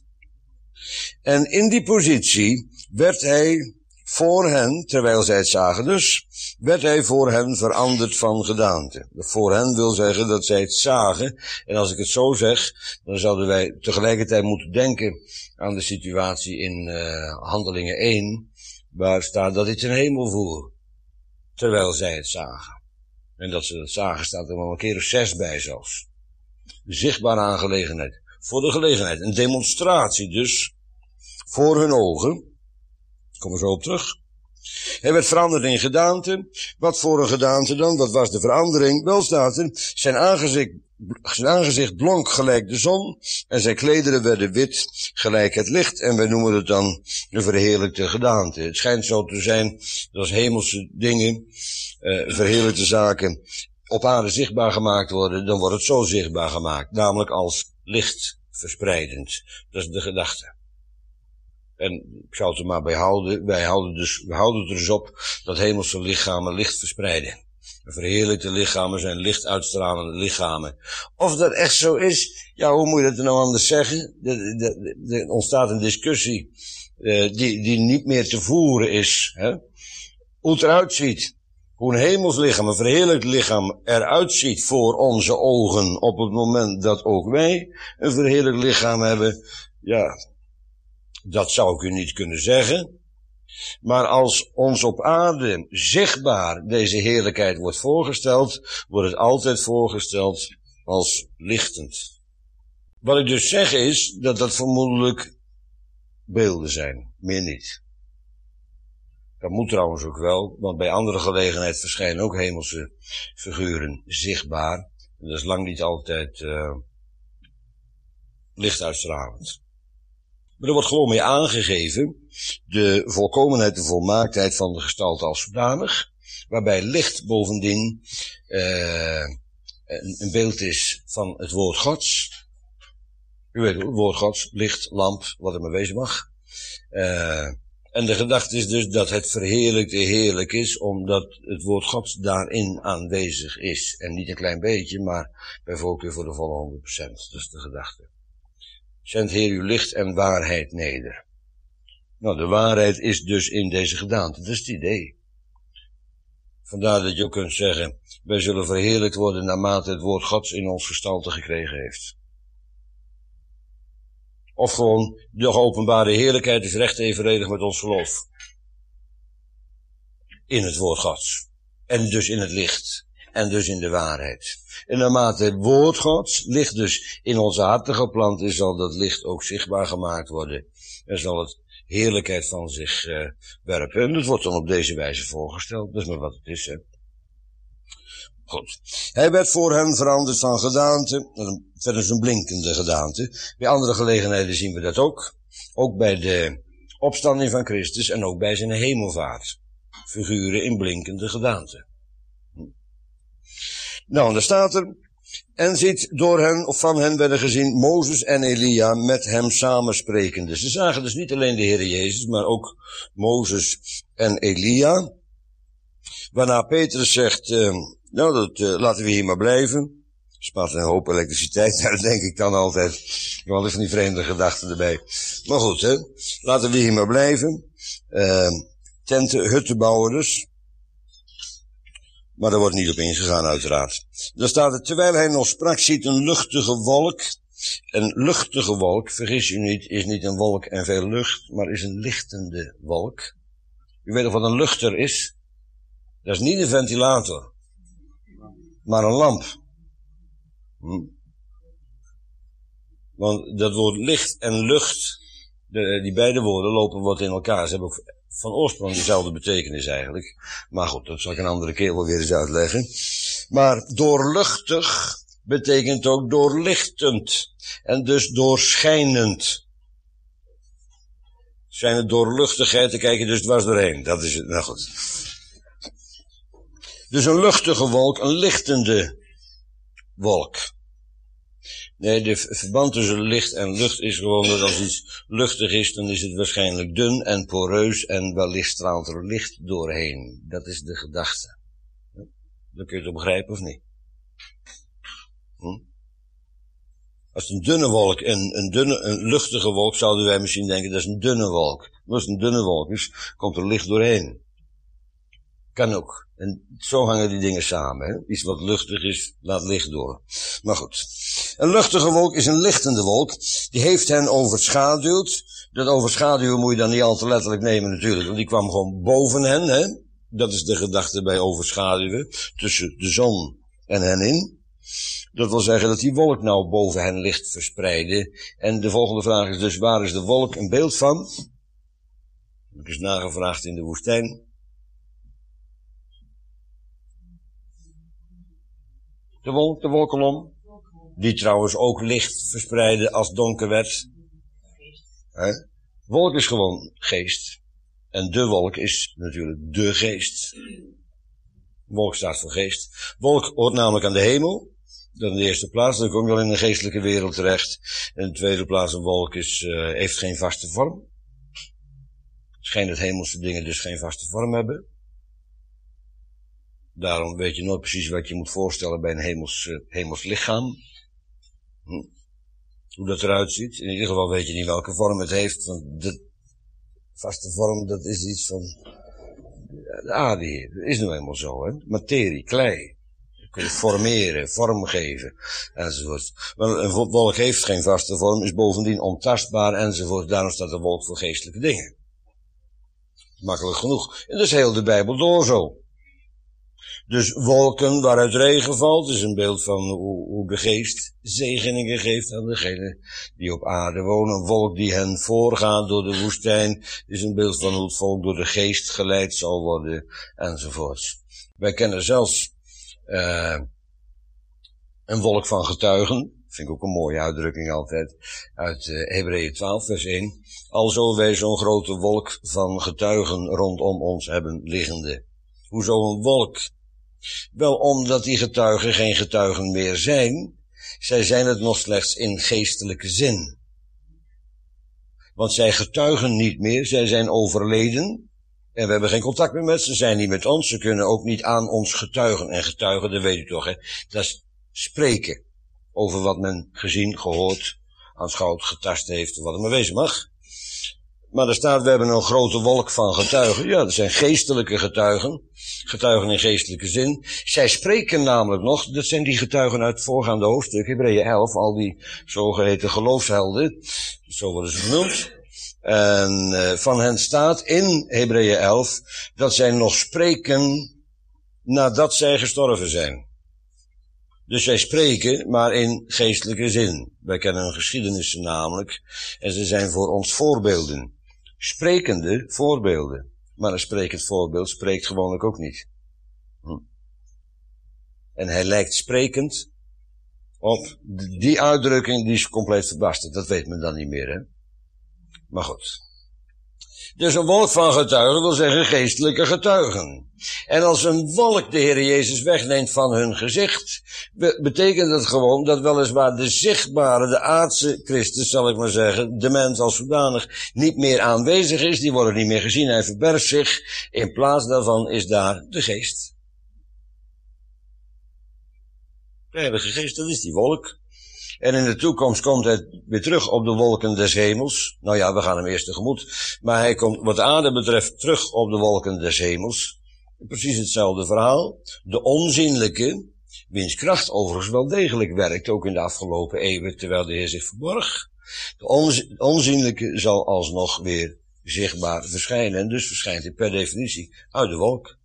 En in die positie werd hij voor hen, terwijl zij het zagen dus, werd hij voor hen veranderd van gedaante. Voor hen wil zeggen dat zij het zagen. En als ik het zo zeg, dan zouden wij tegelijkertijd moeten denken aan de situatie in Handelingen 1, waar staat dat hij ten hemel voer, terwijl zij het zagen. En dat ze dat zagen staat er wel een keer of 6 bij zelfs. Zichtbare aangelegenheid. Voor de gelegenheid. Een demonstratie dus. Voor hun ogen. Ik kom er zo op terug. Hij werd veranderd in gedaante. Wat voor een gedaante dan? Wat was de verandering? Wel staat er, zijn aangezicht blonk gelijk de zon en zijn klederen werden wit gelijk het licht. En wij noemen het dan een verheerlijkte gedaante. Het schijnt zo te zijn dat als hemelse dingen, verheerlijkte zaken op aarde zichtbaar gemaakt worden, dan wordt het zo zichtbaar gemaakt. Namelijk als licht verspreidend. Dat is de gedachte. En ik zou het er maar bij houden. We houden het er dus op dat hemelse lichamen licht verspreiden. Verheerlijkte lichamen zijn licht uitstralende lichamen. Of dat echt zo is, ja, hoe moet je dat nou anders zeggen? Er ontstaat een discussie die niet meer te voeren is. Hè? Hoe het eruit ziet. Hoe een hemels lichaam, een verheerlijkt lichaam eruit ziet voor onze ogen op het moment dat ook wij een verheerlijkt lichaam hebben. Ja, dat zou ik u niet kunnen zeggen. Maar als ons op aarde zichtbaar deze heerlijkheid wordt voorgesteld, wordt het altijd voorgesteld als lichtend. Wat ik dus zeg is dat dat vermoedelijk beelden zijn, meer niet. Dat moet trouwens ook wel, want bij andere gelegenheid verschijnen ook hemelse figuren zichtbaar. En dat is lang niet altijd lichtuitstralend. Maar er wordt gewoon mee aangegeven de volkomenheid, de volmaaktheid van de gestalte als zodanig, waarbij licht bovendien een beeld is van het woord Gods. U weet het woord Gods, licht, lamp, wat er maar wezen mag. En de gedachte is dus dat het verheerlijkte heerlijk is, omdat het woord Gods daarin aanwezig is. En niet een klein beetje, maar bij voorkeur voor de volle 100%. Dat is de gedachte. Zend Heer uw licht en waarheid neder. Nou, de waarheid is dus in deze gedaante. Dat is het idee. Vandaar dat je ook kunt zeggen, wij zullen verheerlijkt worden naarmate het woord Gods in ons gestalte gekregen heeft. Of gewoon, de geopenbare heerlijkheid is recht evenredig met ons geloof. In het woord Gods. En dus in het licht. En dus in de waarheid. En naarmate het woord Gods licht dus in onze harten geplant is, zal dat licht ook zichtbaar gemaakt worden. En zal het heerlijkheid van zich werpen. En dat wordt dan op deze wijze voorgesteld. Dat is maar wat het is, hè. Goed. Hij werd voor hen veranderd van gedaante, verder een blinkende gedaante. Bij andere gelegenheden zien we dat ook. Ook bij de opstanding van Christus en ook bij zijn hemelvaart. Figuren in blinkende gedaante. Nou, en daar staat er, en ziet door hen, of van hen werden gezien, Mozes en Elia met hem samensprekende. Ze zagen dus niet alleen de Heer Jezus, maar ook Mozes en Elia. Waarna Petrus zegt, laten we hier maar blijven. Spaart een hoop elektriciteit, daar denk ik dan altijd. Ik had van die vreemde gedachten erbij. Maar goed, laten we hier maar blijven. Tenten, hutten bouwen dus. Maar daar wordt niet op ingegaan, uiteraard. Dan staat er, terwijl hij nog sprak, ziet een luchtige wolk. Een luchtige wolk, vergis u niet, is niet een wolk en veel lucht, maar is een lichtende wolk. U weet nog wat een luchter is? Dat is niet een ventilator, maar een lamp. Want dat woord licht en lucht, die beide woorden lopen wat in elkaar. Ze hebben ook van oorsprong dezelfde betekenis eigenlijk. Maar goed, dat zal ik een andere keer wel weer eens uitleggen. Maar doorluchtig betekent ook doorlichtend. En dus doorschijnend. Zijn doorluchtigheid, te kijken dus dwars doorheen. Dat is het, nou goed. Dus een luchtige wolk, een lichtende wolk. Nee, de verband tussen licht en lucht is gewoon dat als iets luchtig is, dan is het waarschijnlijk dun en poreus en wellicht straalt er licht doorheen. Dat is de gedachte. Dat kun je toch begrijpen of niet? Als een dunne wolk en een luchtige wolk, zouden wij misschien denken dat is een dunne wolk. Maar als het een dunne wolk is, komt er licht doorheen. Kan ook. En zo hangen die dingen samen. Hè? Iets wat luchtig is, laat licht door. Maar goed. Een luchtige wolk is een lichtende wolk. Die heeft hen overschaduwd. Dat overschaduwen moet je dan niet al te letterlijk nemen natuurlijk. Want die kwam gewoon boven hen. Hè? Dat is de gedachte bij overschaduwen. Tussen de zon en hen in. Dat wil zeggen dat die wolk nou boven hen licht verspreidde. En de volgende vraag is dus, waar is de wolk een beeld van? Heb ik eens nagevraagd in de woestijn. De wolkolom, die trouwens ook licht verspreidde als donker werd. Wolk is gewoon geest. En de wolk is natuurlijk de geest. Wolk staat voor geest. Wolk hoort namelijk aan de hemel. Dat in de eerste plaats, dan kom je al in een geestelijke wereld terecht. En in de tweede plaats, een wolk heeft geen vaste vorm. Schijnt dat hemelse dingen dus geen vaste vorm hebben. Daarom weet je nooit precies wat je moet voorstellen bij een hemels lichaam. Hoe dat eruit ziet. In ieder geval weet je niet welke vorm het heeft. Want de vaste vorm, dat is iets van de aarde hier. Dat is nou eenmaal zo, hè. Materie, klei. Dat kun je formeren, vormgeven, enzovoort. Maar een wolk heeft geen vaste vorm, is bovendien ontastbaar, enzovoort. Daarom staat de wolk voor geestelijke dingen. Makkelijk genoeg. En dat is heel de Bijbel door zo. Dus wolken waaruit regen valt, is een beeld van hoe de geest zegeningen geeft aan degenen die op aarde wonen. Een wolk die hen voorgaat door de woestijn, is een beeld van hoe het volk door de geest geleid zal worden, enzovoorts. Wij kennen zelfs een wolk van getuigen, vind ik ook een mooie uitdrukking altijd, uit Hebreeën 12 vers 1. Alzo wij zo'n grote wolk van getuigen rondom ons hebben liggende. Hoezo een wolk? Wel omdat die getuigen geen getuigen meer zijn. Zij zijn het nog slechts in geestelijke zin. Want zij getuigen niet meer, zij zijn overleden. En we hebben geen contact meer met ze, ze zijn niet met ons. Ze kunnen ook niet aan ons getuigen. En getuigen, dat weet u toch, hè? Dat is spreken over wat men gezien, gehoord, aanschouwd, getast heeft, of wat het maar wezen mag. Maar er staat, we hebben een grote wolk van getuigen. Ja, dat zijn geestelijke getuigen. Getuigen in geestelijke zin. Zij spreken namelijk nog, dat zijn die getuigen uit het voorgaande hoofdstuk, Hebreeën 11, al die zogeheten geloofshelden, zo worden ze genoemd. En van hen staat in Hebreeën 11, dat zij nog spreken nadat zij gestorven zijn. Dus zij spreken, maar in geestelijke zin. Wij kennen hun geschiedenissen namelijk, en ze zijn voor ons voorbeelden. Sprekende voorbeelden. Maar een sprekend voorbeeld spreekt gewoonlijk ook niet. en hij lijkt sprekend op die uitdrukking, die is compleet verbasterd. Dat weet men dan niet meer, hè. Maar goed. Dus een wolk van getuigen wil zeggen geestelijke getuigen. En als een wolk de Heer Jezus wegneemt van hun gezicht, betekent dat gewoon dat weliswaar de zichtbare, de aardse Christus, zal ik maar zeggen, de mens als zodanig, niet meer aanwezig is, die worden niet meer gezien, hij verbergt zich. In plaats daarvan is daar de geest. De Heilige Geest, dat is die wolk. En in de toekomst komt hij weer terug op de wolken des hemels. Nou ja, we gaan hem eerst tegemoet. Maar hij komt, wat de aarde betreft, terug op de wolken des hemels. Precies hetzelfde verhaal. De onzienlijke, wiens kracht overigens wel degelijk werkt, ook in de afgelopen eeuwen, terwijl de Heer zich verborg. De onzienlijke zal alsnog weer zichtbaar verschijnen. En dus verschijnt hij per definitie uit de wolk.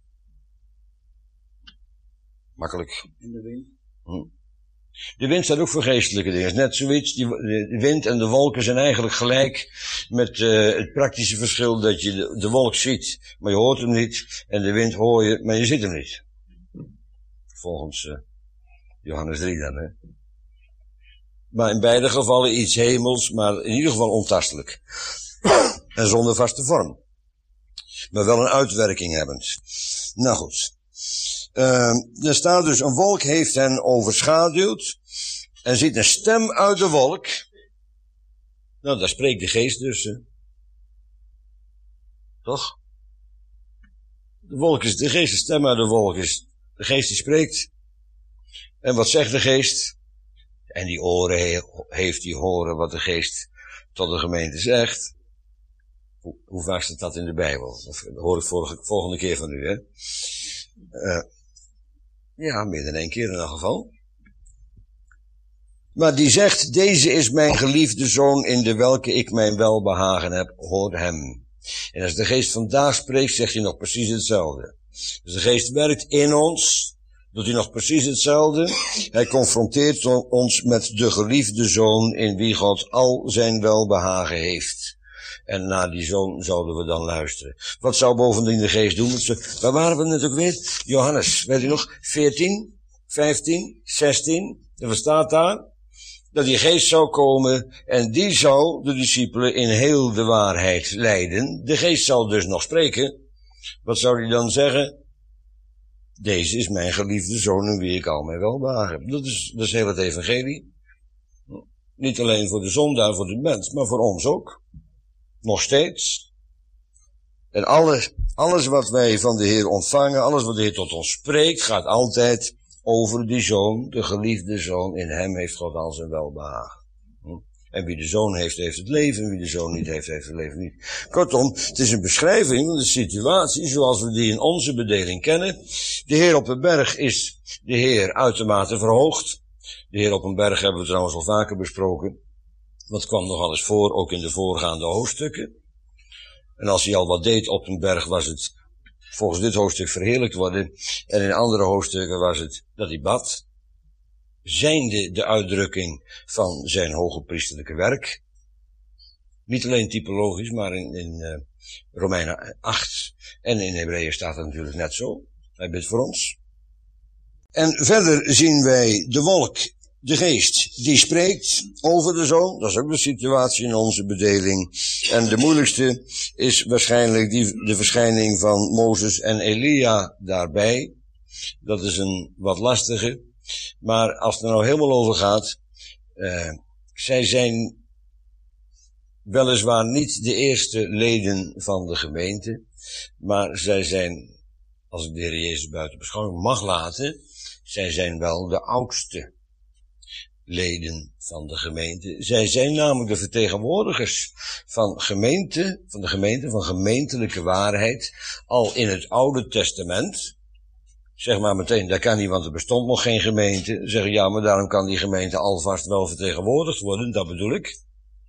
Makkelijk. In de wind. De wind staat ook voor geestelijke dingen. Net zoiets, de wind en de wolken zijn eigenlijk gelijk met het praktische verschil dat je de wolk ziet, maar je hoort hem niet. En de wind hoor je, maar je ziet hem niet. Volgens Johannes 3 dan, hè. Maar in beide gevallen iets hemels, maar in ieder geval ontastelijk. En zonder vaste vorm. Maar wel een uitwerking hebbend. Nou goed. Er staat dus, een wolk heeft hen overschaduwd en ziet een stem uit de wolk. Nou, daar spreekt de geest dus. Toch? De wolk is de geest, de stem uit de wolk is de geest die spreekt. En wat zegt de geest? En die oren heeft die horen wat de geest tot de gemeente zegt. Hoe vaak staat dat in de Bijbel? Dat hoor ik volgende keer van u, hè? Ja, meer dan 1 keer in ieder geval. Maar die zegt, deze is mijn geliefde zoon in de welke ik mijn welbehagen heb, hoor hem. En als de geest vandaag spreekt, zegt hij nog precies hetzelfde. Dus de geest werkt in ons, doet hij nog precies hetzelfde. Hij confronteert ons met de geliefde zoon in wie God al zijn welbehagen heeft. En naar die zoon zouden we dan luisteren. Wat zou bovendien de geest doen? Waar waren we net ook weer? Johannes, weet u nog? 14, 15, 16. En wat staat daar? Dat die geest zou komen en die zou de discipelen in heel de waarheid leiden. De geest zal dus nog spreken. Wat zou hij dan zeggen? Deze is mijn geliefde zoon in wie ik al mijn welbehagen heb. Dat is heel het evangelie. Niet alleen voor de zondaar, voor de mens, maar voor ons ook. Nog steeds. En alles wat wij van de Heer ontvangen, alles wat de Heer tot ons spreekt, gaat altijd over die zoon, de geliefde zoon. In hem heeft God al zijn welbehagen. En wie de zoon heeft, heeft het leven. En wie de zoon niet heeft, heeft het leven niet. Kortom, het is een beschrijving van de situatie zoals we die in onze bedeling kennen. De Heer op een berg is de Heer uitermate verhoogd. De Heer op een berg hebben we trouwens al vaker besproken. Dat kwam nogal eens voor, ook in de voorgaande hoofdstukken. En als hij al wat deed op een berg, was het volgens dit hoofdstuk verheerlijkt worden. En in andere hoofdstukken was het dat hij bad. Zijnde de uitdrukking van zijn hoge priesterlijke werk. Niet alleen typologisch, maar in Romeinen 8 en in Hebreeën staat het natuurlijk net zo. Hij bidt voor ons. En verder zien wij de wolk, de geest, die spreekt over de zoon. Dat is ook de situatie in onze bedeling. En de moeilijkste is waarschijnlijk de verschijning van Mozes en Elia daarbij. Dat is een wat lastige. Maar als het er nou helemaal over gaat, zij zijn weliswaar niet de eerste leden van de gemeente, maar zij zijn, als ik de Heer Jezus buiten beschouwing mag laten, zij zijn wel de oudste leden van de gemeente. Zij zijn namelijk de vertegenwoordigers van de gemeente, van gemeentelijke waarheid, al in het Oude Testament. Zeg maar meteen, dat kan niet, want er bestond nog geen gemeente. Zeggen, ja, maar daarom kan die gemeente alvast wel vertegenwoordigd worden, dat bedoel ik.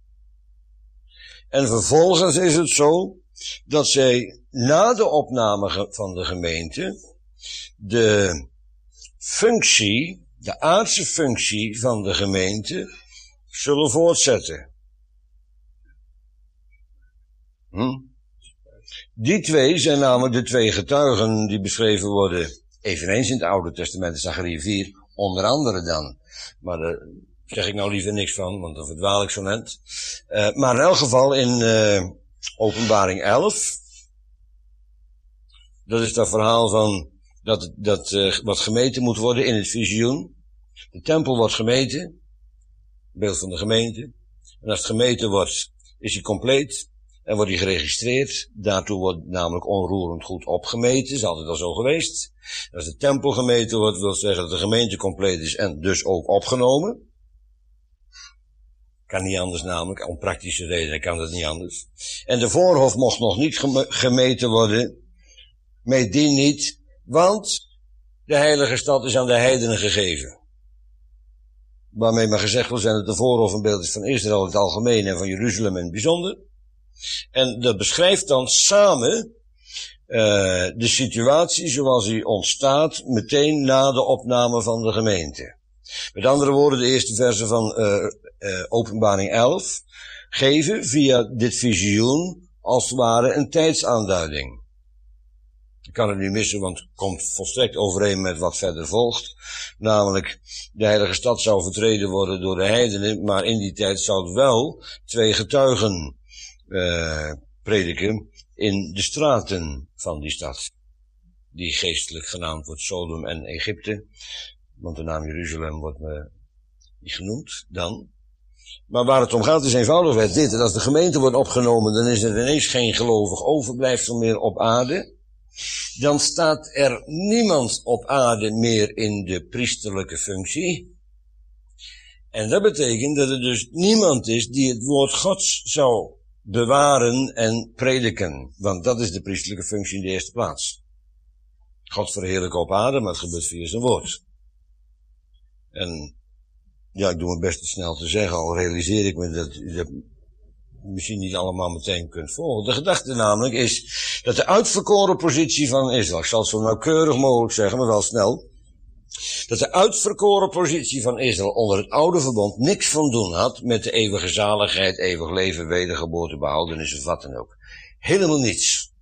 En vervolgens is het zo, dat zij na de opname van de gemeente, de functie, de aardse functie van de gemeente, zullen voortzetten. Die twee zijn namelijk de twee getuigen die beschreven worden Eveneens in het Oude Testament, Zacharie 4, onder andere dan. Maar daar zeg ik nou liever niks van, want dan verdwaal ik zo net. Maar in elk geval in Openbaring 11, dat is dat verhaal van dat wat gemeten moet worden in het visioen. De tempel wordt gemeten, beeld van de gemeente. En als het gemeten wordt, is hij compleet en wordt hij geregistreerd. Daartoe wordt namelijk onroerend goed opgemeten, is altijd al zo geweest. Als de tempel gemeten wordt, wil zeggen dat de gemeente compleet is en dus ook opgenomen. Kan niet anders namelijk, om praktische redenen kan dat niet anders. En de voorhof mocht nog niet gemeten worden, meet die niet, want de heilige stad is aan de heidenen gegeven. Waarmee maar gezegd wil zijn dat de voorhof een beeld is van Israël in het algemeen en van Jeruzalem in het bijzonder. En dat beschrijft dan samen de situatie zoals die ontstaat meteen na de opname van de gemeente. Met andere woorden, de eerste versen van Openbaring 11 geven via dit visioen als het ware een tijdsaanduiding. Ik kan het niet missen, want het komt volstrekt overeen met wat verder volgt. Namelijk, de heilige stad zou vertreden worden door de heidenen, maar in die tijd zouden wel 2 getuigen prediken in de straten van die stad. Die geestelijk genaamd wordt Sodom en Egypte. Want de naam Jeruzalem wordt niet genoemd dan. Maar waar het om gaat is eenvoudigweg dit. Dat als de gemeente wordt opgenomen, dan is er ineens geen gelovig overblijfsel meer op aarde. Dan staat er niemand op aarde meer in de priesterlijke functie. En dat betekent dat er dus niemand is die het woord Gods zou bewaren en prediken. Want dat is de priesterlijke functie in de eerste plaats. God verheerlijken op aarde, maar het gebeurt via zijn woord. En ja, ik doe mijn best het snel te zeggen, al realiseer ik me dat je dat misschien niet allemaal meteen kunt volgen. De gedachte namelijk is dat de uitverkoren positie van Israël, ik zal het zo nauwkeurig mogelijk zeggen, maar wel snel, dat de uitverkoren positie van Israël onder het oude verbond niks van doen had met de eeuwige zaligheid, eeuwig leven, wedergeboorte, behoudenis of wat dan ook. Helemaal niets.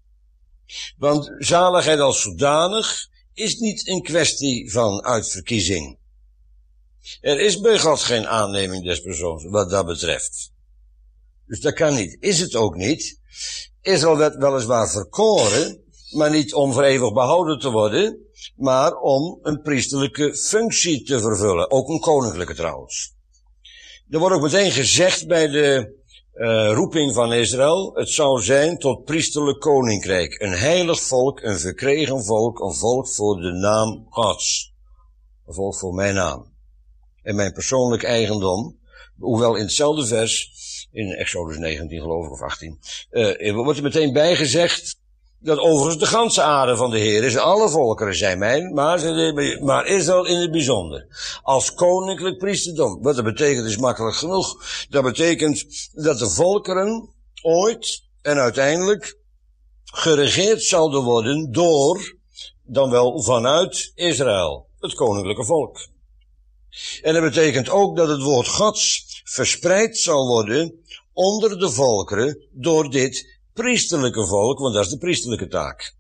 Want zaligheid als zodanig is niet een kwestie van uitverkiezing. Er is bij God geen aanneming des persoons wat dat betreft. Dus dat kan niet. Is het ook niet. Israël werd weliswaar verkoren, maar niet om voor eeuwig behouden te worden, maar om een priesterlijke functie te vervullen. Ook een koninklijke trouwens. Er wordt ook meteen gezegd bij de roeping van Israël, het zou zijn tot priesterlijk koninkrijk. Een heilig volk, een verkregen volk, een volk voor de naam Gods. Een volk voor mijn naam. En mijn persoonlijk eigendom, hoewel in hetzelfde vers, in Exodus 19 geloof ik, of 18, wordt er meteen bijgezegd dat overigens de ganse aarde van de Heer is, alle volkeren zijn mijn, maar Israël in het bijzonder. Als koninklijk priesterdom. Wat dat betekent is makkelijk genoeg. Dat betekent dat de volkeren ooit en uiteindelijk geregeerd zouden worden door, dan wel vanuit Israël, het koninklijke volk. En dat betekent ook dat het woord Gods verspreid zal worden onder de volkeren door dit priesterlijke volk, want dat is de priesterlijke taak.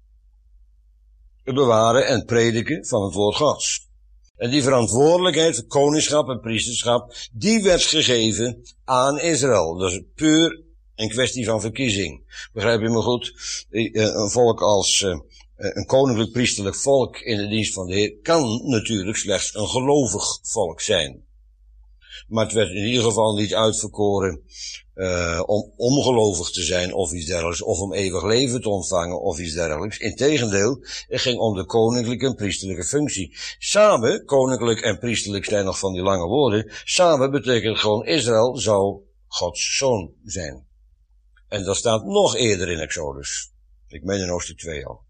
Het bewaren en prediken van het woord Gods. En die verantwoordelijkheid, het koningschap en priesterschap, die werd gegeven aan Israël. Dat is puur een kwestie van verkiezing. Begrijp je me goed? Een volk als een koninklijk priesterlijk volk in de dienst van de Heer kan natuurlijk slechts een gelovig volk zijn. Maar het werd in ieder geval niet uitverkoren om ongelovig te zijn of iets dergelijks, of om eeuwig leven te ontvangen of iets dergelijks. Integendeel, het ging om de koninklijke en priesterlijke functie. Samen, koninklijk en priesterlijk zijn nog van die lange woorden, samen betekent gewoon Israël zou Gods zoon zijn. En dat staat nog eerder in Exodus. Ik meen in hoofdstuk 2 al.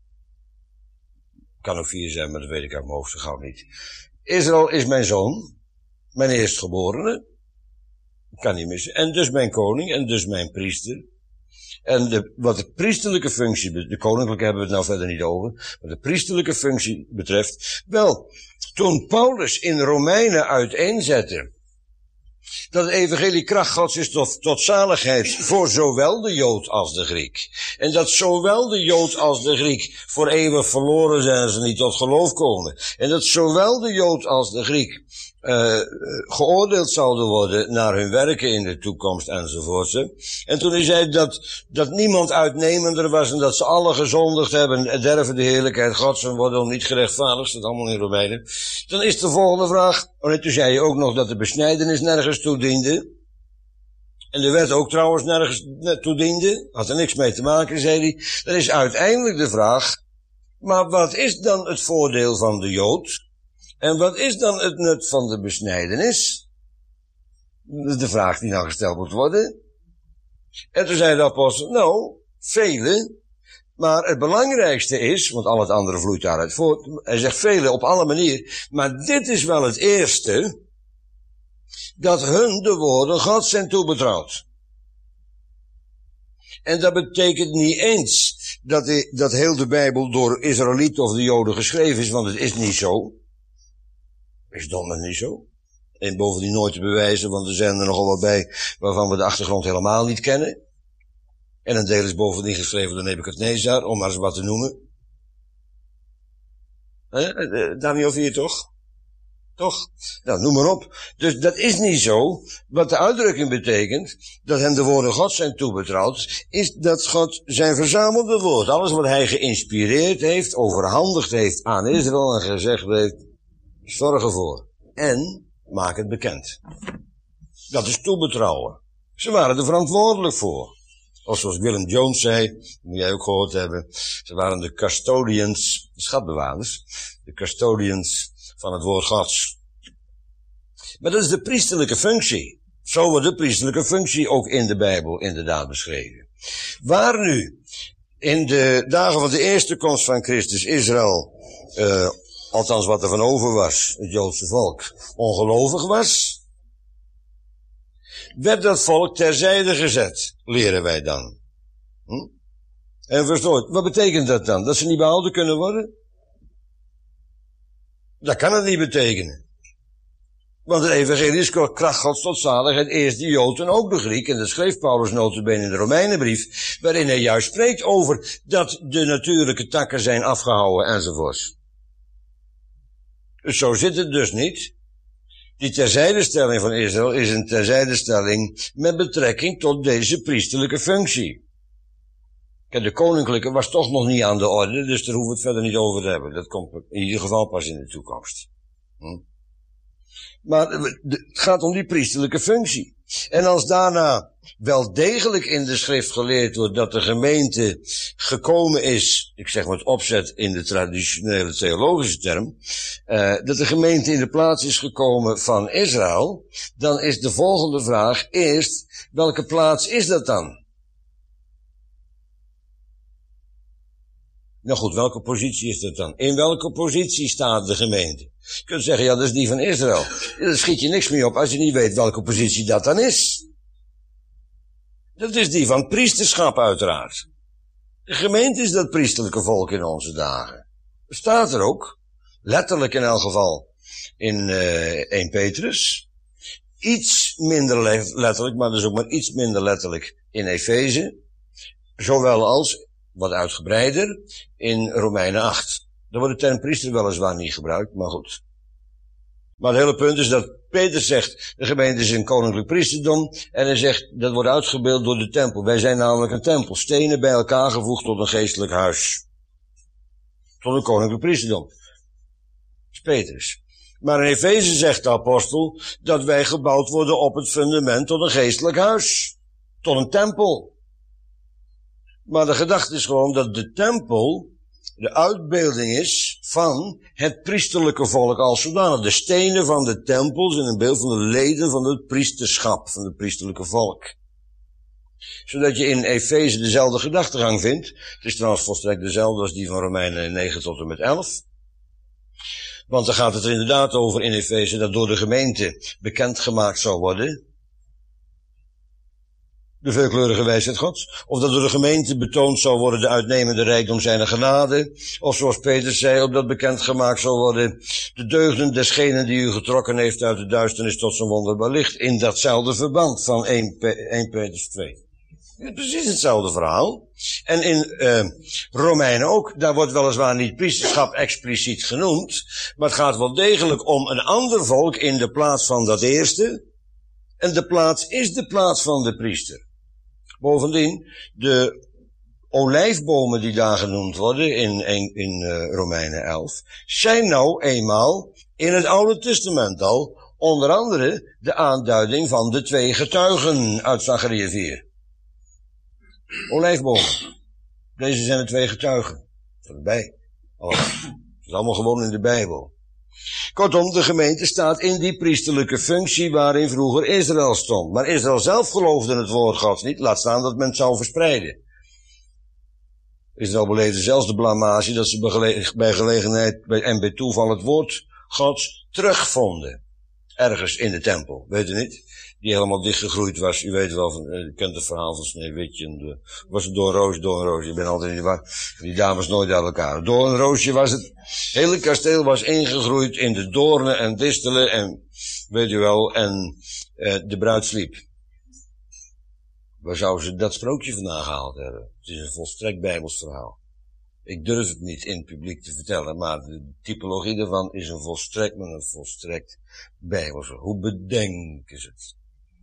Kan ook 4 zijn, maar dat weet ik uit mijn hoofd, gauw niet. Israël is mijn zoon, mijn eerstgeborene, kan niet missen, en dus mijn koning, en dus mijn priester. En wat de priesterlijke functie, de koninklijke hebben we het nou verder niet over, wat de priesterlijke functie betreft, wel, toen Paulus in Romeinen uiteenzette dat het evangelie kracht Gods is tot zaligheid voor zowel de Jood als de Griek. En dat zowel de Jood als de Griek voor eeuwig verloren zijn als ze niet tot geloof komen. En dat zowel de Jood als de Griek geoordeeld zouden worden naar hun werken in de toekomst enzovoort. En toen hij zei dat niemand uitnemender was en dat ze alle gezondigd hebben en derven de heerlijkheid Gods en worden niet gerechtvaardigd, dat allemaal in Romeinen. Dan is de volgende vraag, en toen zei je ook nog dat de besnijdenis nergens toe diende. En de wet ook trouwens nergens toe diende. Had er niks mee te maken, zei hij. Dan is uiteindelijk de vraag, maar wat is dan het voordeel van de Jood? En wat is dan het nut van de besnijdenis? Dat is de vraag die nou gesteld moet worden. En toen zei de apostel, nou, vele, maar het belangrijkste is, want al het andere vloeit daaruit voort, hij zegt vele op alle manieren, maar dit is wel het eerste, dat hun de woorden Gods zijn toebetrouwd. En dat betekent niet eens dat heel de Bijbel door Israëlieten of de Joden geschreven is, want het is niet zo. Is domweg niet zo. En bovendien nooit te bewijzen, want er zijn er nogal wat bij waarvan we de achtergrond helemaal niet kennen. En een deel is bovendien geschreven door Nebukadnezar, om maar eens wat te noemen. Daniel 4 toch? Toch? Nou, noem maar op. Dus dat is niet zo. Wat de uitdrukking betekent, dat hem de woorden Gods zijn toebetrouwd, is dat God zijn verzamelde woord, alles wat hij geïnspireerd heeft, overhandigd heeft aan Israël en gezegd heeft, zorg ervoor. En maak het bekend. Dat is toebetrouwen. Ze waren er verantwoordelijk voor. Of zoals Willem Jones zei, moet jij ook gehoord hebben, ze waren de custodians, de schatbewaarders, de custodians van het woord Gods. Maar dat is de priesterlijke functie. Zo wordt de priesterlijke functie ook in de Bijbel inderdaad beschreven. Waar nu in de dagen van de eerste komst van Christus Israël, althans wat er van over was, het Joodse volk, ongelovig was, werd dat volk terzijde gezet, leren wij dan. En verstoord, wat betekent dat dan? Dat ze niet behouden kunnen worden? Dat kan het niet betekenen. Want het evangelie is kracht Gods tot zaligheid, eerst de Jood en ook de Griek. En dat schreef Paulus nota bene in de Romeinenbrief, waarin hij juist spreekt over dat de natuurlijke takken zijn afgehouden enzovoorts. Dus zo zit het dus niet. Die terzijdestelling van Israël is een terzijdestelling met betrekking tot deze priesterlijke functie. Kijk, de koninklijke was toch nog niet aan de orde, dus daar hoeven we het verder niet over te hebben. Dat komt in ieder geval pas in de toekomst. Maar het gaat om die priesterlijke functie. En als daarna wel degelijk in de schrift geleerd wordt dat de gemeente gekomen is, ik zeg met opzet in de traditionele theologische term, dat de gemeente in de plaats is gekomen van Israël, dan is de volgende vraag eerst, welke plaats is dat dan? Nou goed, welke positie is dat dan? In welke positie staat de gemeente? Je kunt zeggen, ja, dat is die van Israël. Daar schiet je niks mee op als je niet weet welke positie dat dan is. Dat is die van priesterschap uiteraard. De gemeente is dat priesterlijke volk in onze dagen. Dat staat er ook, letterlijk in elk geval, in 1 Petrus. Iets minder letterlijk, maar dus ook maar iets minder letterlijk in Efeze. Zowel als, wat uitgebreider, in Romeinen 8. Daar wordt de term priester weliswaar niet gebruikt, maar goed. Maar het hele punt is dat Petrus zegt, de gemeente is een koninklijk priesterdom, en hij zegt, dat wordt uitgebeeld door de tempel. Wij zijn namelijk een tempel, stenen bij elkaar gevoegd tot een geestelijk huis. Tot een koninklijk priesterdom. Dat is Petrus. Maar in Efeze zegt de apostel, dat wij gebouwd worden op het fundament tot een geestelijk huis. Tot een tempel. Maar de gedachte is gewoon dat de tempel de uitbeelding is van het priesterlijke volk als zodanig. De stenen van de tempel zijn een beeld van de leden van het priesterschap, van het priesterlijke volk. Zodat je in Efeze dezelfde gedachtegang vindt. Het is trouwens volstrekt dezelfde als die van Romeinen 9 tot en met 11. Want dan gaat het er inderdaad over in Efeze dat door de gemeente bekendgemaakt zou worden De veelkleurige wijsheid Gods. Of dat door de gemeente betoond zou worden de uitnemende rijkdom zijner genade. Of zoals Petrus zei, opdat bekendgemaakt zou worden de deugden desgenen die u getrokken heeft uit de duisternis tot zijn wonderbaar licht. In datzelfde verband van 1 Petrus 2. Precies hetzelfde verhaal. En in Romeinen ook, daar wordt weliswaar niet priesterschap expliciet genoemd, maar het gaat wel degelijk om een ander volk in de plaats van dat eerste. En de plaats is de plaats van de priester. Bovendien, de olijfbomen die daar genoemd worden in Romeinen 11, zijn nou eenmaal in het Oude Testament al, onder andere de aanduiding van de 2 getuigen uit Zachariah 4. Olijfbomen. Deze zijn de 2 getuigen. Voorbij. Het is allemaal gewoon in de Bijbel. Kortom, de gemeente staat in die priesterlijke functie waarin vroeger Israël stond. Maar Israël zelf geloofde in het woord Gods niet, laat staan dat men het zou verspreiden. Israël beleefde zelfs de blamage dat ze bij gelegenheid en bij toeval het woord Gods terugvonden. Ergens in de tempel, weet u niet? Die helemaal dichtgegroeid was. U weet wel, u kent het verhaal van Sneeuwwitje. Was het doornroosje, je bent altijd in de war. Die dames nooit uit elkaar. Doornroosje was het. Het hele kasteel was ingegroeid in de doornen en distelen en, weet u wel, en de bruid sliep. Waar zouden ze dat sprookje vandaan gehaald hebben? Het is een volstrekt Bijbels verhaal. Ik durf het niet in het publiek te vertellen, maar de typologie daarvan is een volstrekt Bijbelse. Hoe bedenken ze het?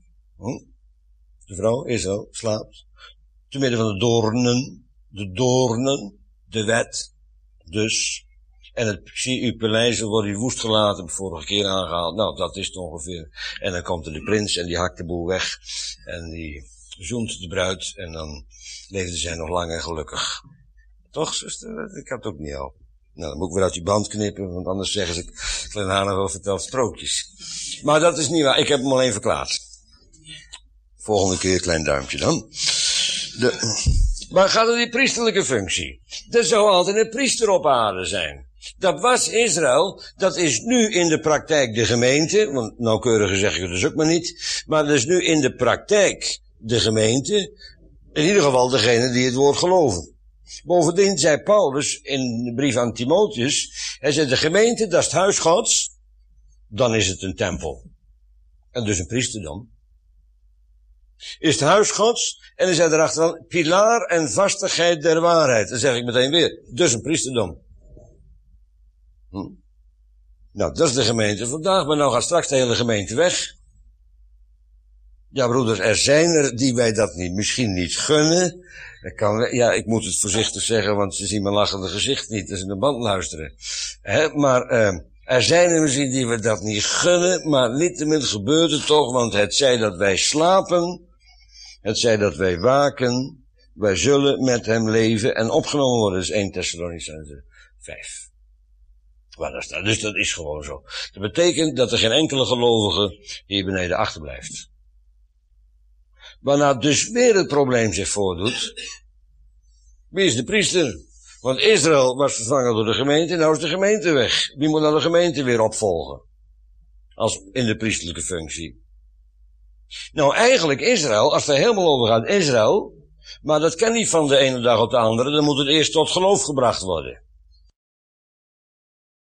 De vrouw, Israël, slaapt. Te midden van de doornen, de wet, dus. En het paleis wordt hier woest gelaten, heb ik vorige keer aangehaald. Nou, dat is het ongeveer. En dan komt er de prins en die hakt de boel weg. En die zoent de bruid en dan leefden zij nog lang en gelukkig. Toch, zuster? Ik had het ook niet helpen. Nou, dan moet ik weer uit die band knippen, want anders zeggen ze, Klein Hanegel vertelt sprookjes. Maar dat is niet waar, ik heb hem alleen verklaard. Volgende keer klein duimpje dan. Maar gaat om die priesterlijke functie. Er zou altijd een priester op aarde zijn. Dat was Israël, dat is nu in de praktijk de gemeente, want nauwkeuriger zeg ik het dus ook maar niet, maar dat is nu in de praktijk de gemeente, in ieder geval degene die het woord geloven. Bovendien zei Paulus in de brief aan Timotheus, hij zei de gemeente, dat is het huis Gods, dan is het een tempel. En dus een priesterdom. Is het huis Gods, en dan zei erachter pilaar en vastigheid der waarheid. Dan zeg ik meteen weer, dus een priesterdom. Nou, dat is de gemeente vandaag, maar nou gaat straks de hele gemeente weg. Ja, broeders, er zijn er die wij dat misschien niet gunnen. Ik moet het voorzichtig zeggen, want ze zien mijn lachende gezicht niet als ze in de band luisteren. Maar er zijn er misschien die we dat niet gunnen, maar niettemin gebeurt het toch, want het zij dat wij slapen, het zij dat wij waken, wij zullen met hem leven en opgenomen worden. Dat is 1 Thessalonicenzen 5. Waar dat staat. Dus dat is gewoon zo. Dat betekent dat er geen enkele gelovige hier beneden achterblijft. Waarna dus weer het probleem zich voordoet. Wie is de priester? Want Israël was vervangen door de gemeente, nou is de gemeente weg. Wie moet nou de gemeente weer opvolgen? Als in de priesterlijke functie. Nou, eigenlijk Israël, als het er helemaal over gaat, Israël, maar dat kan niet van de ene dag op de andere, dan moet het eerst tot geloof gebracht worden.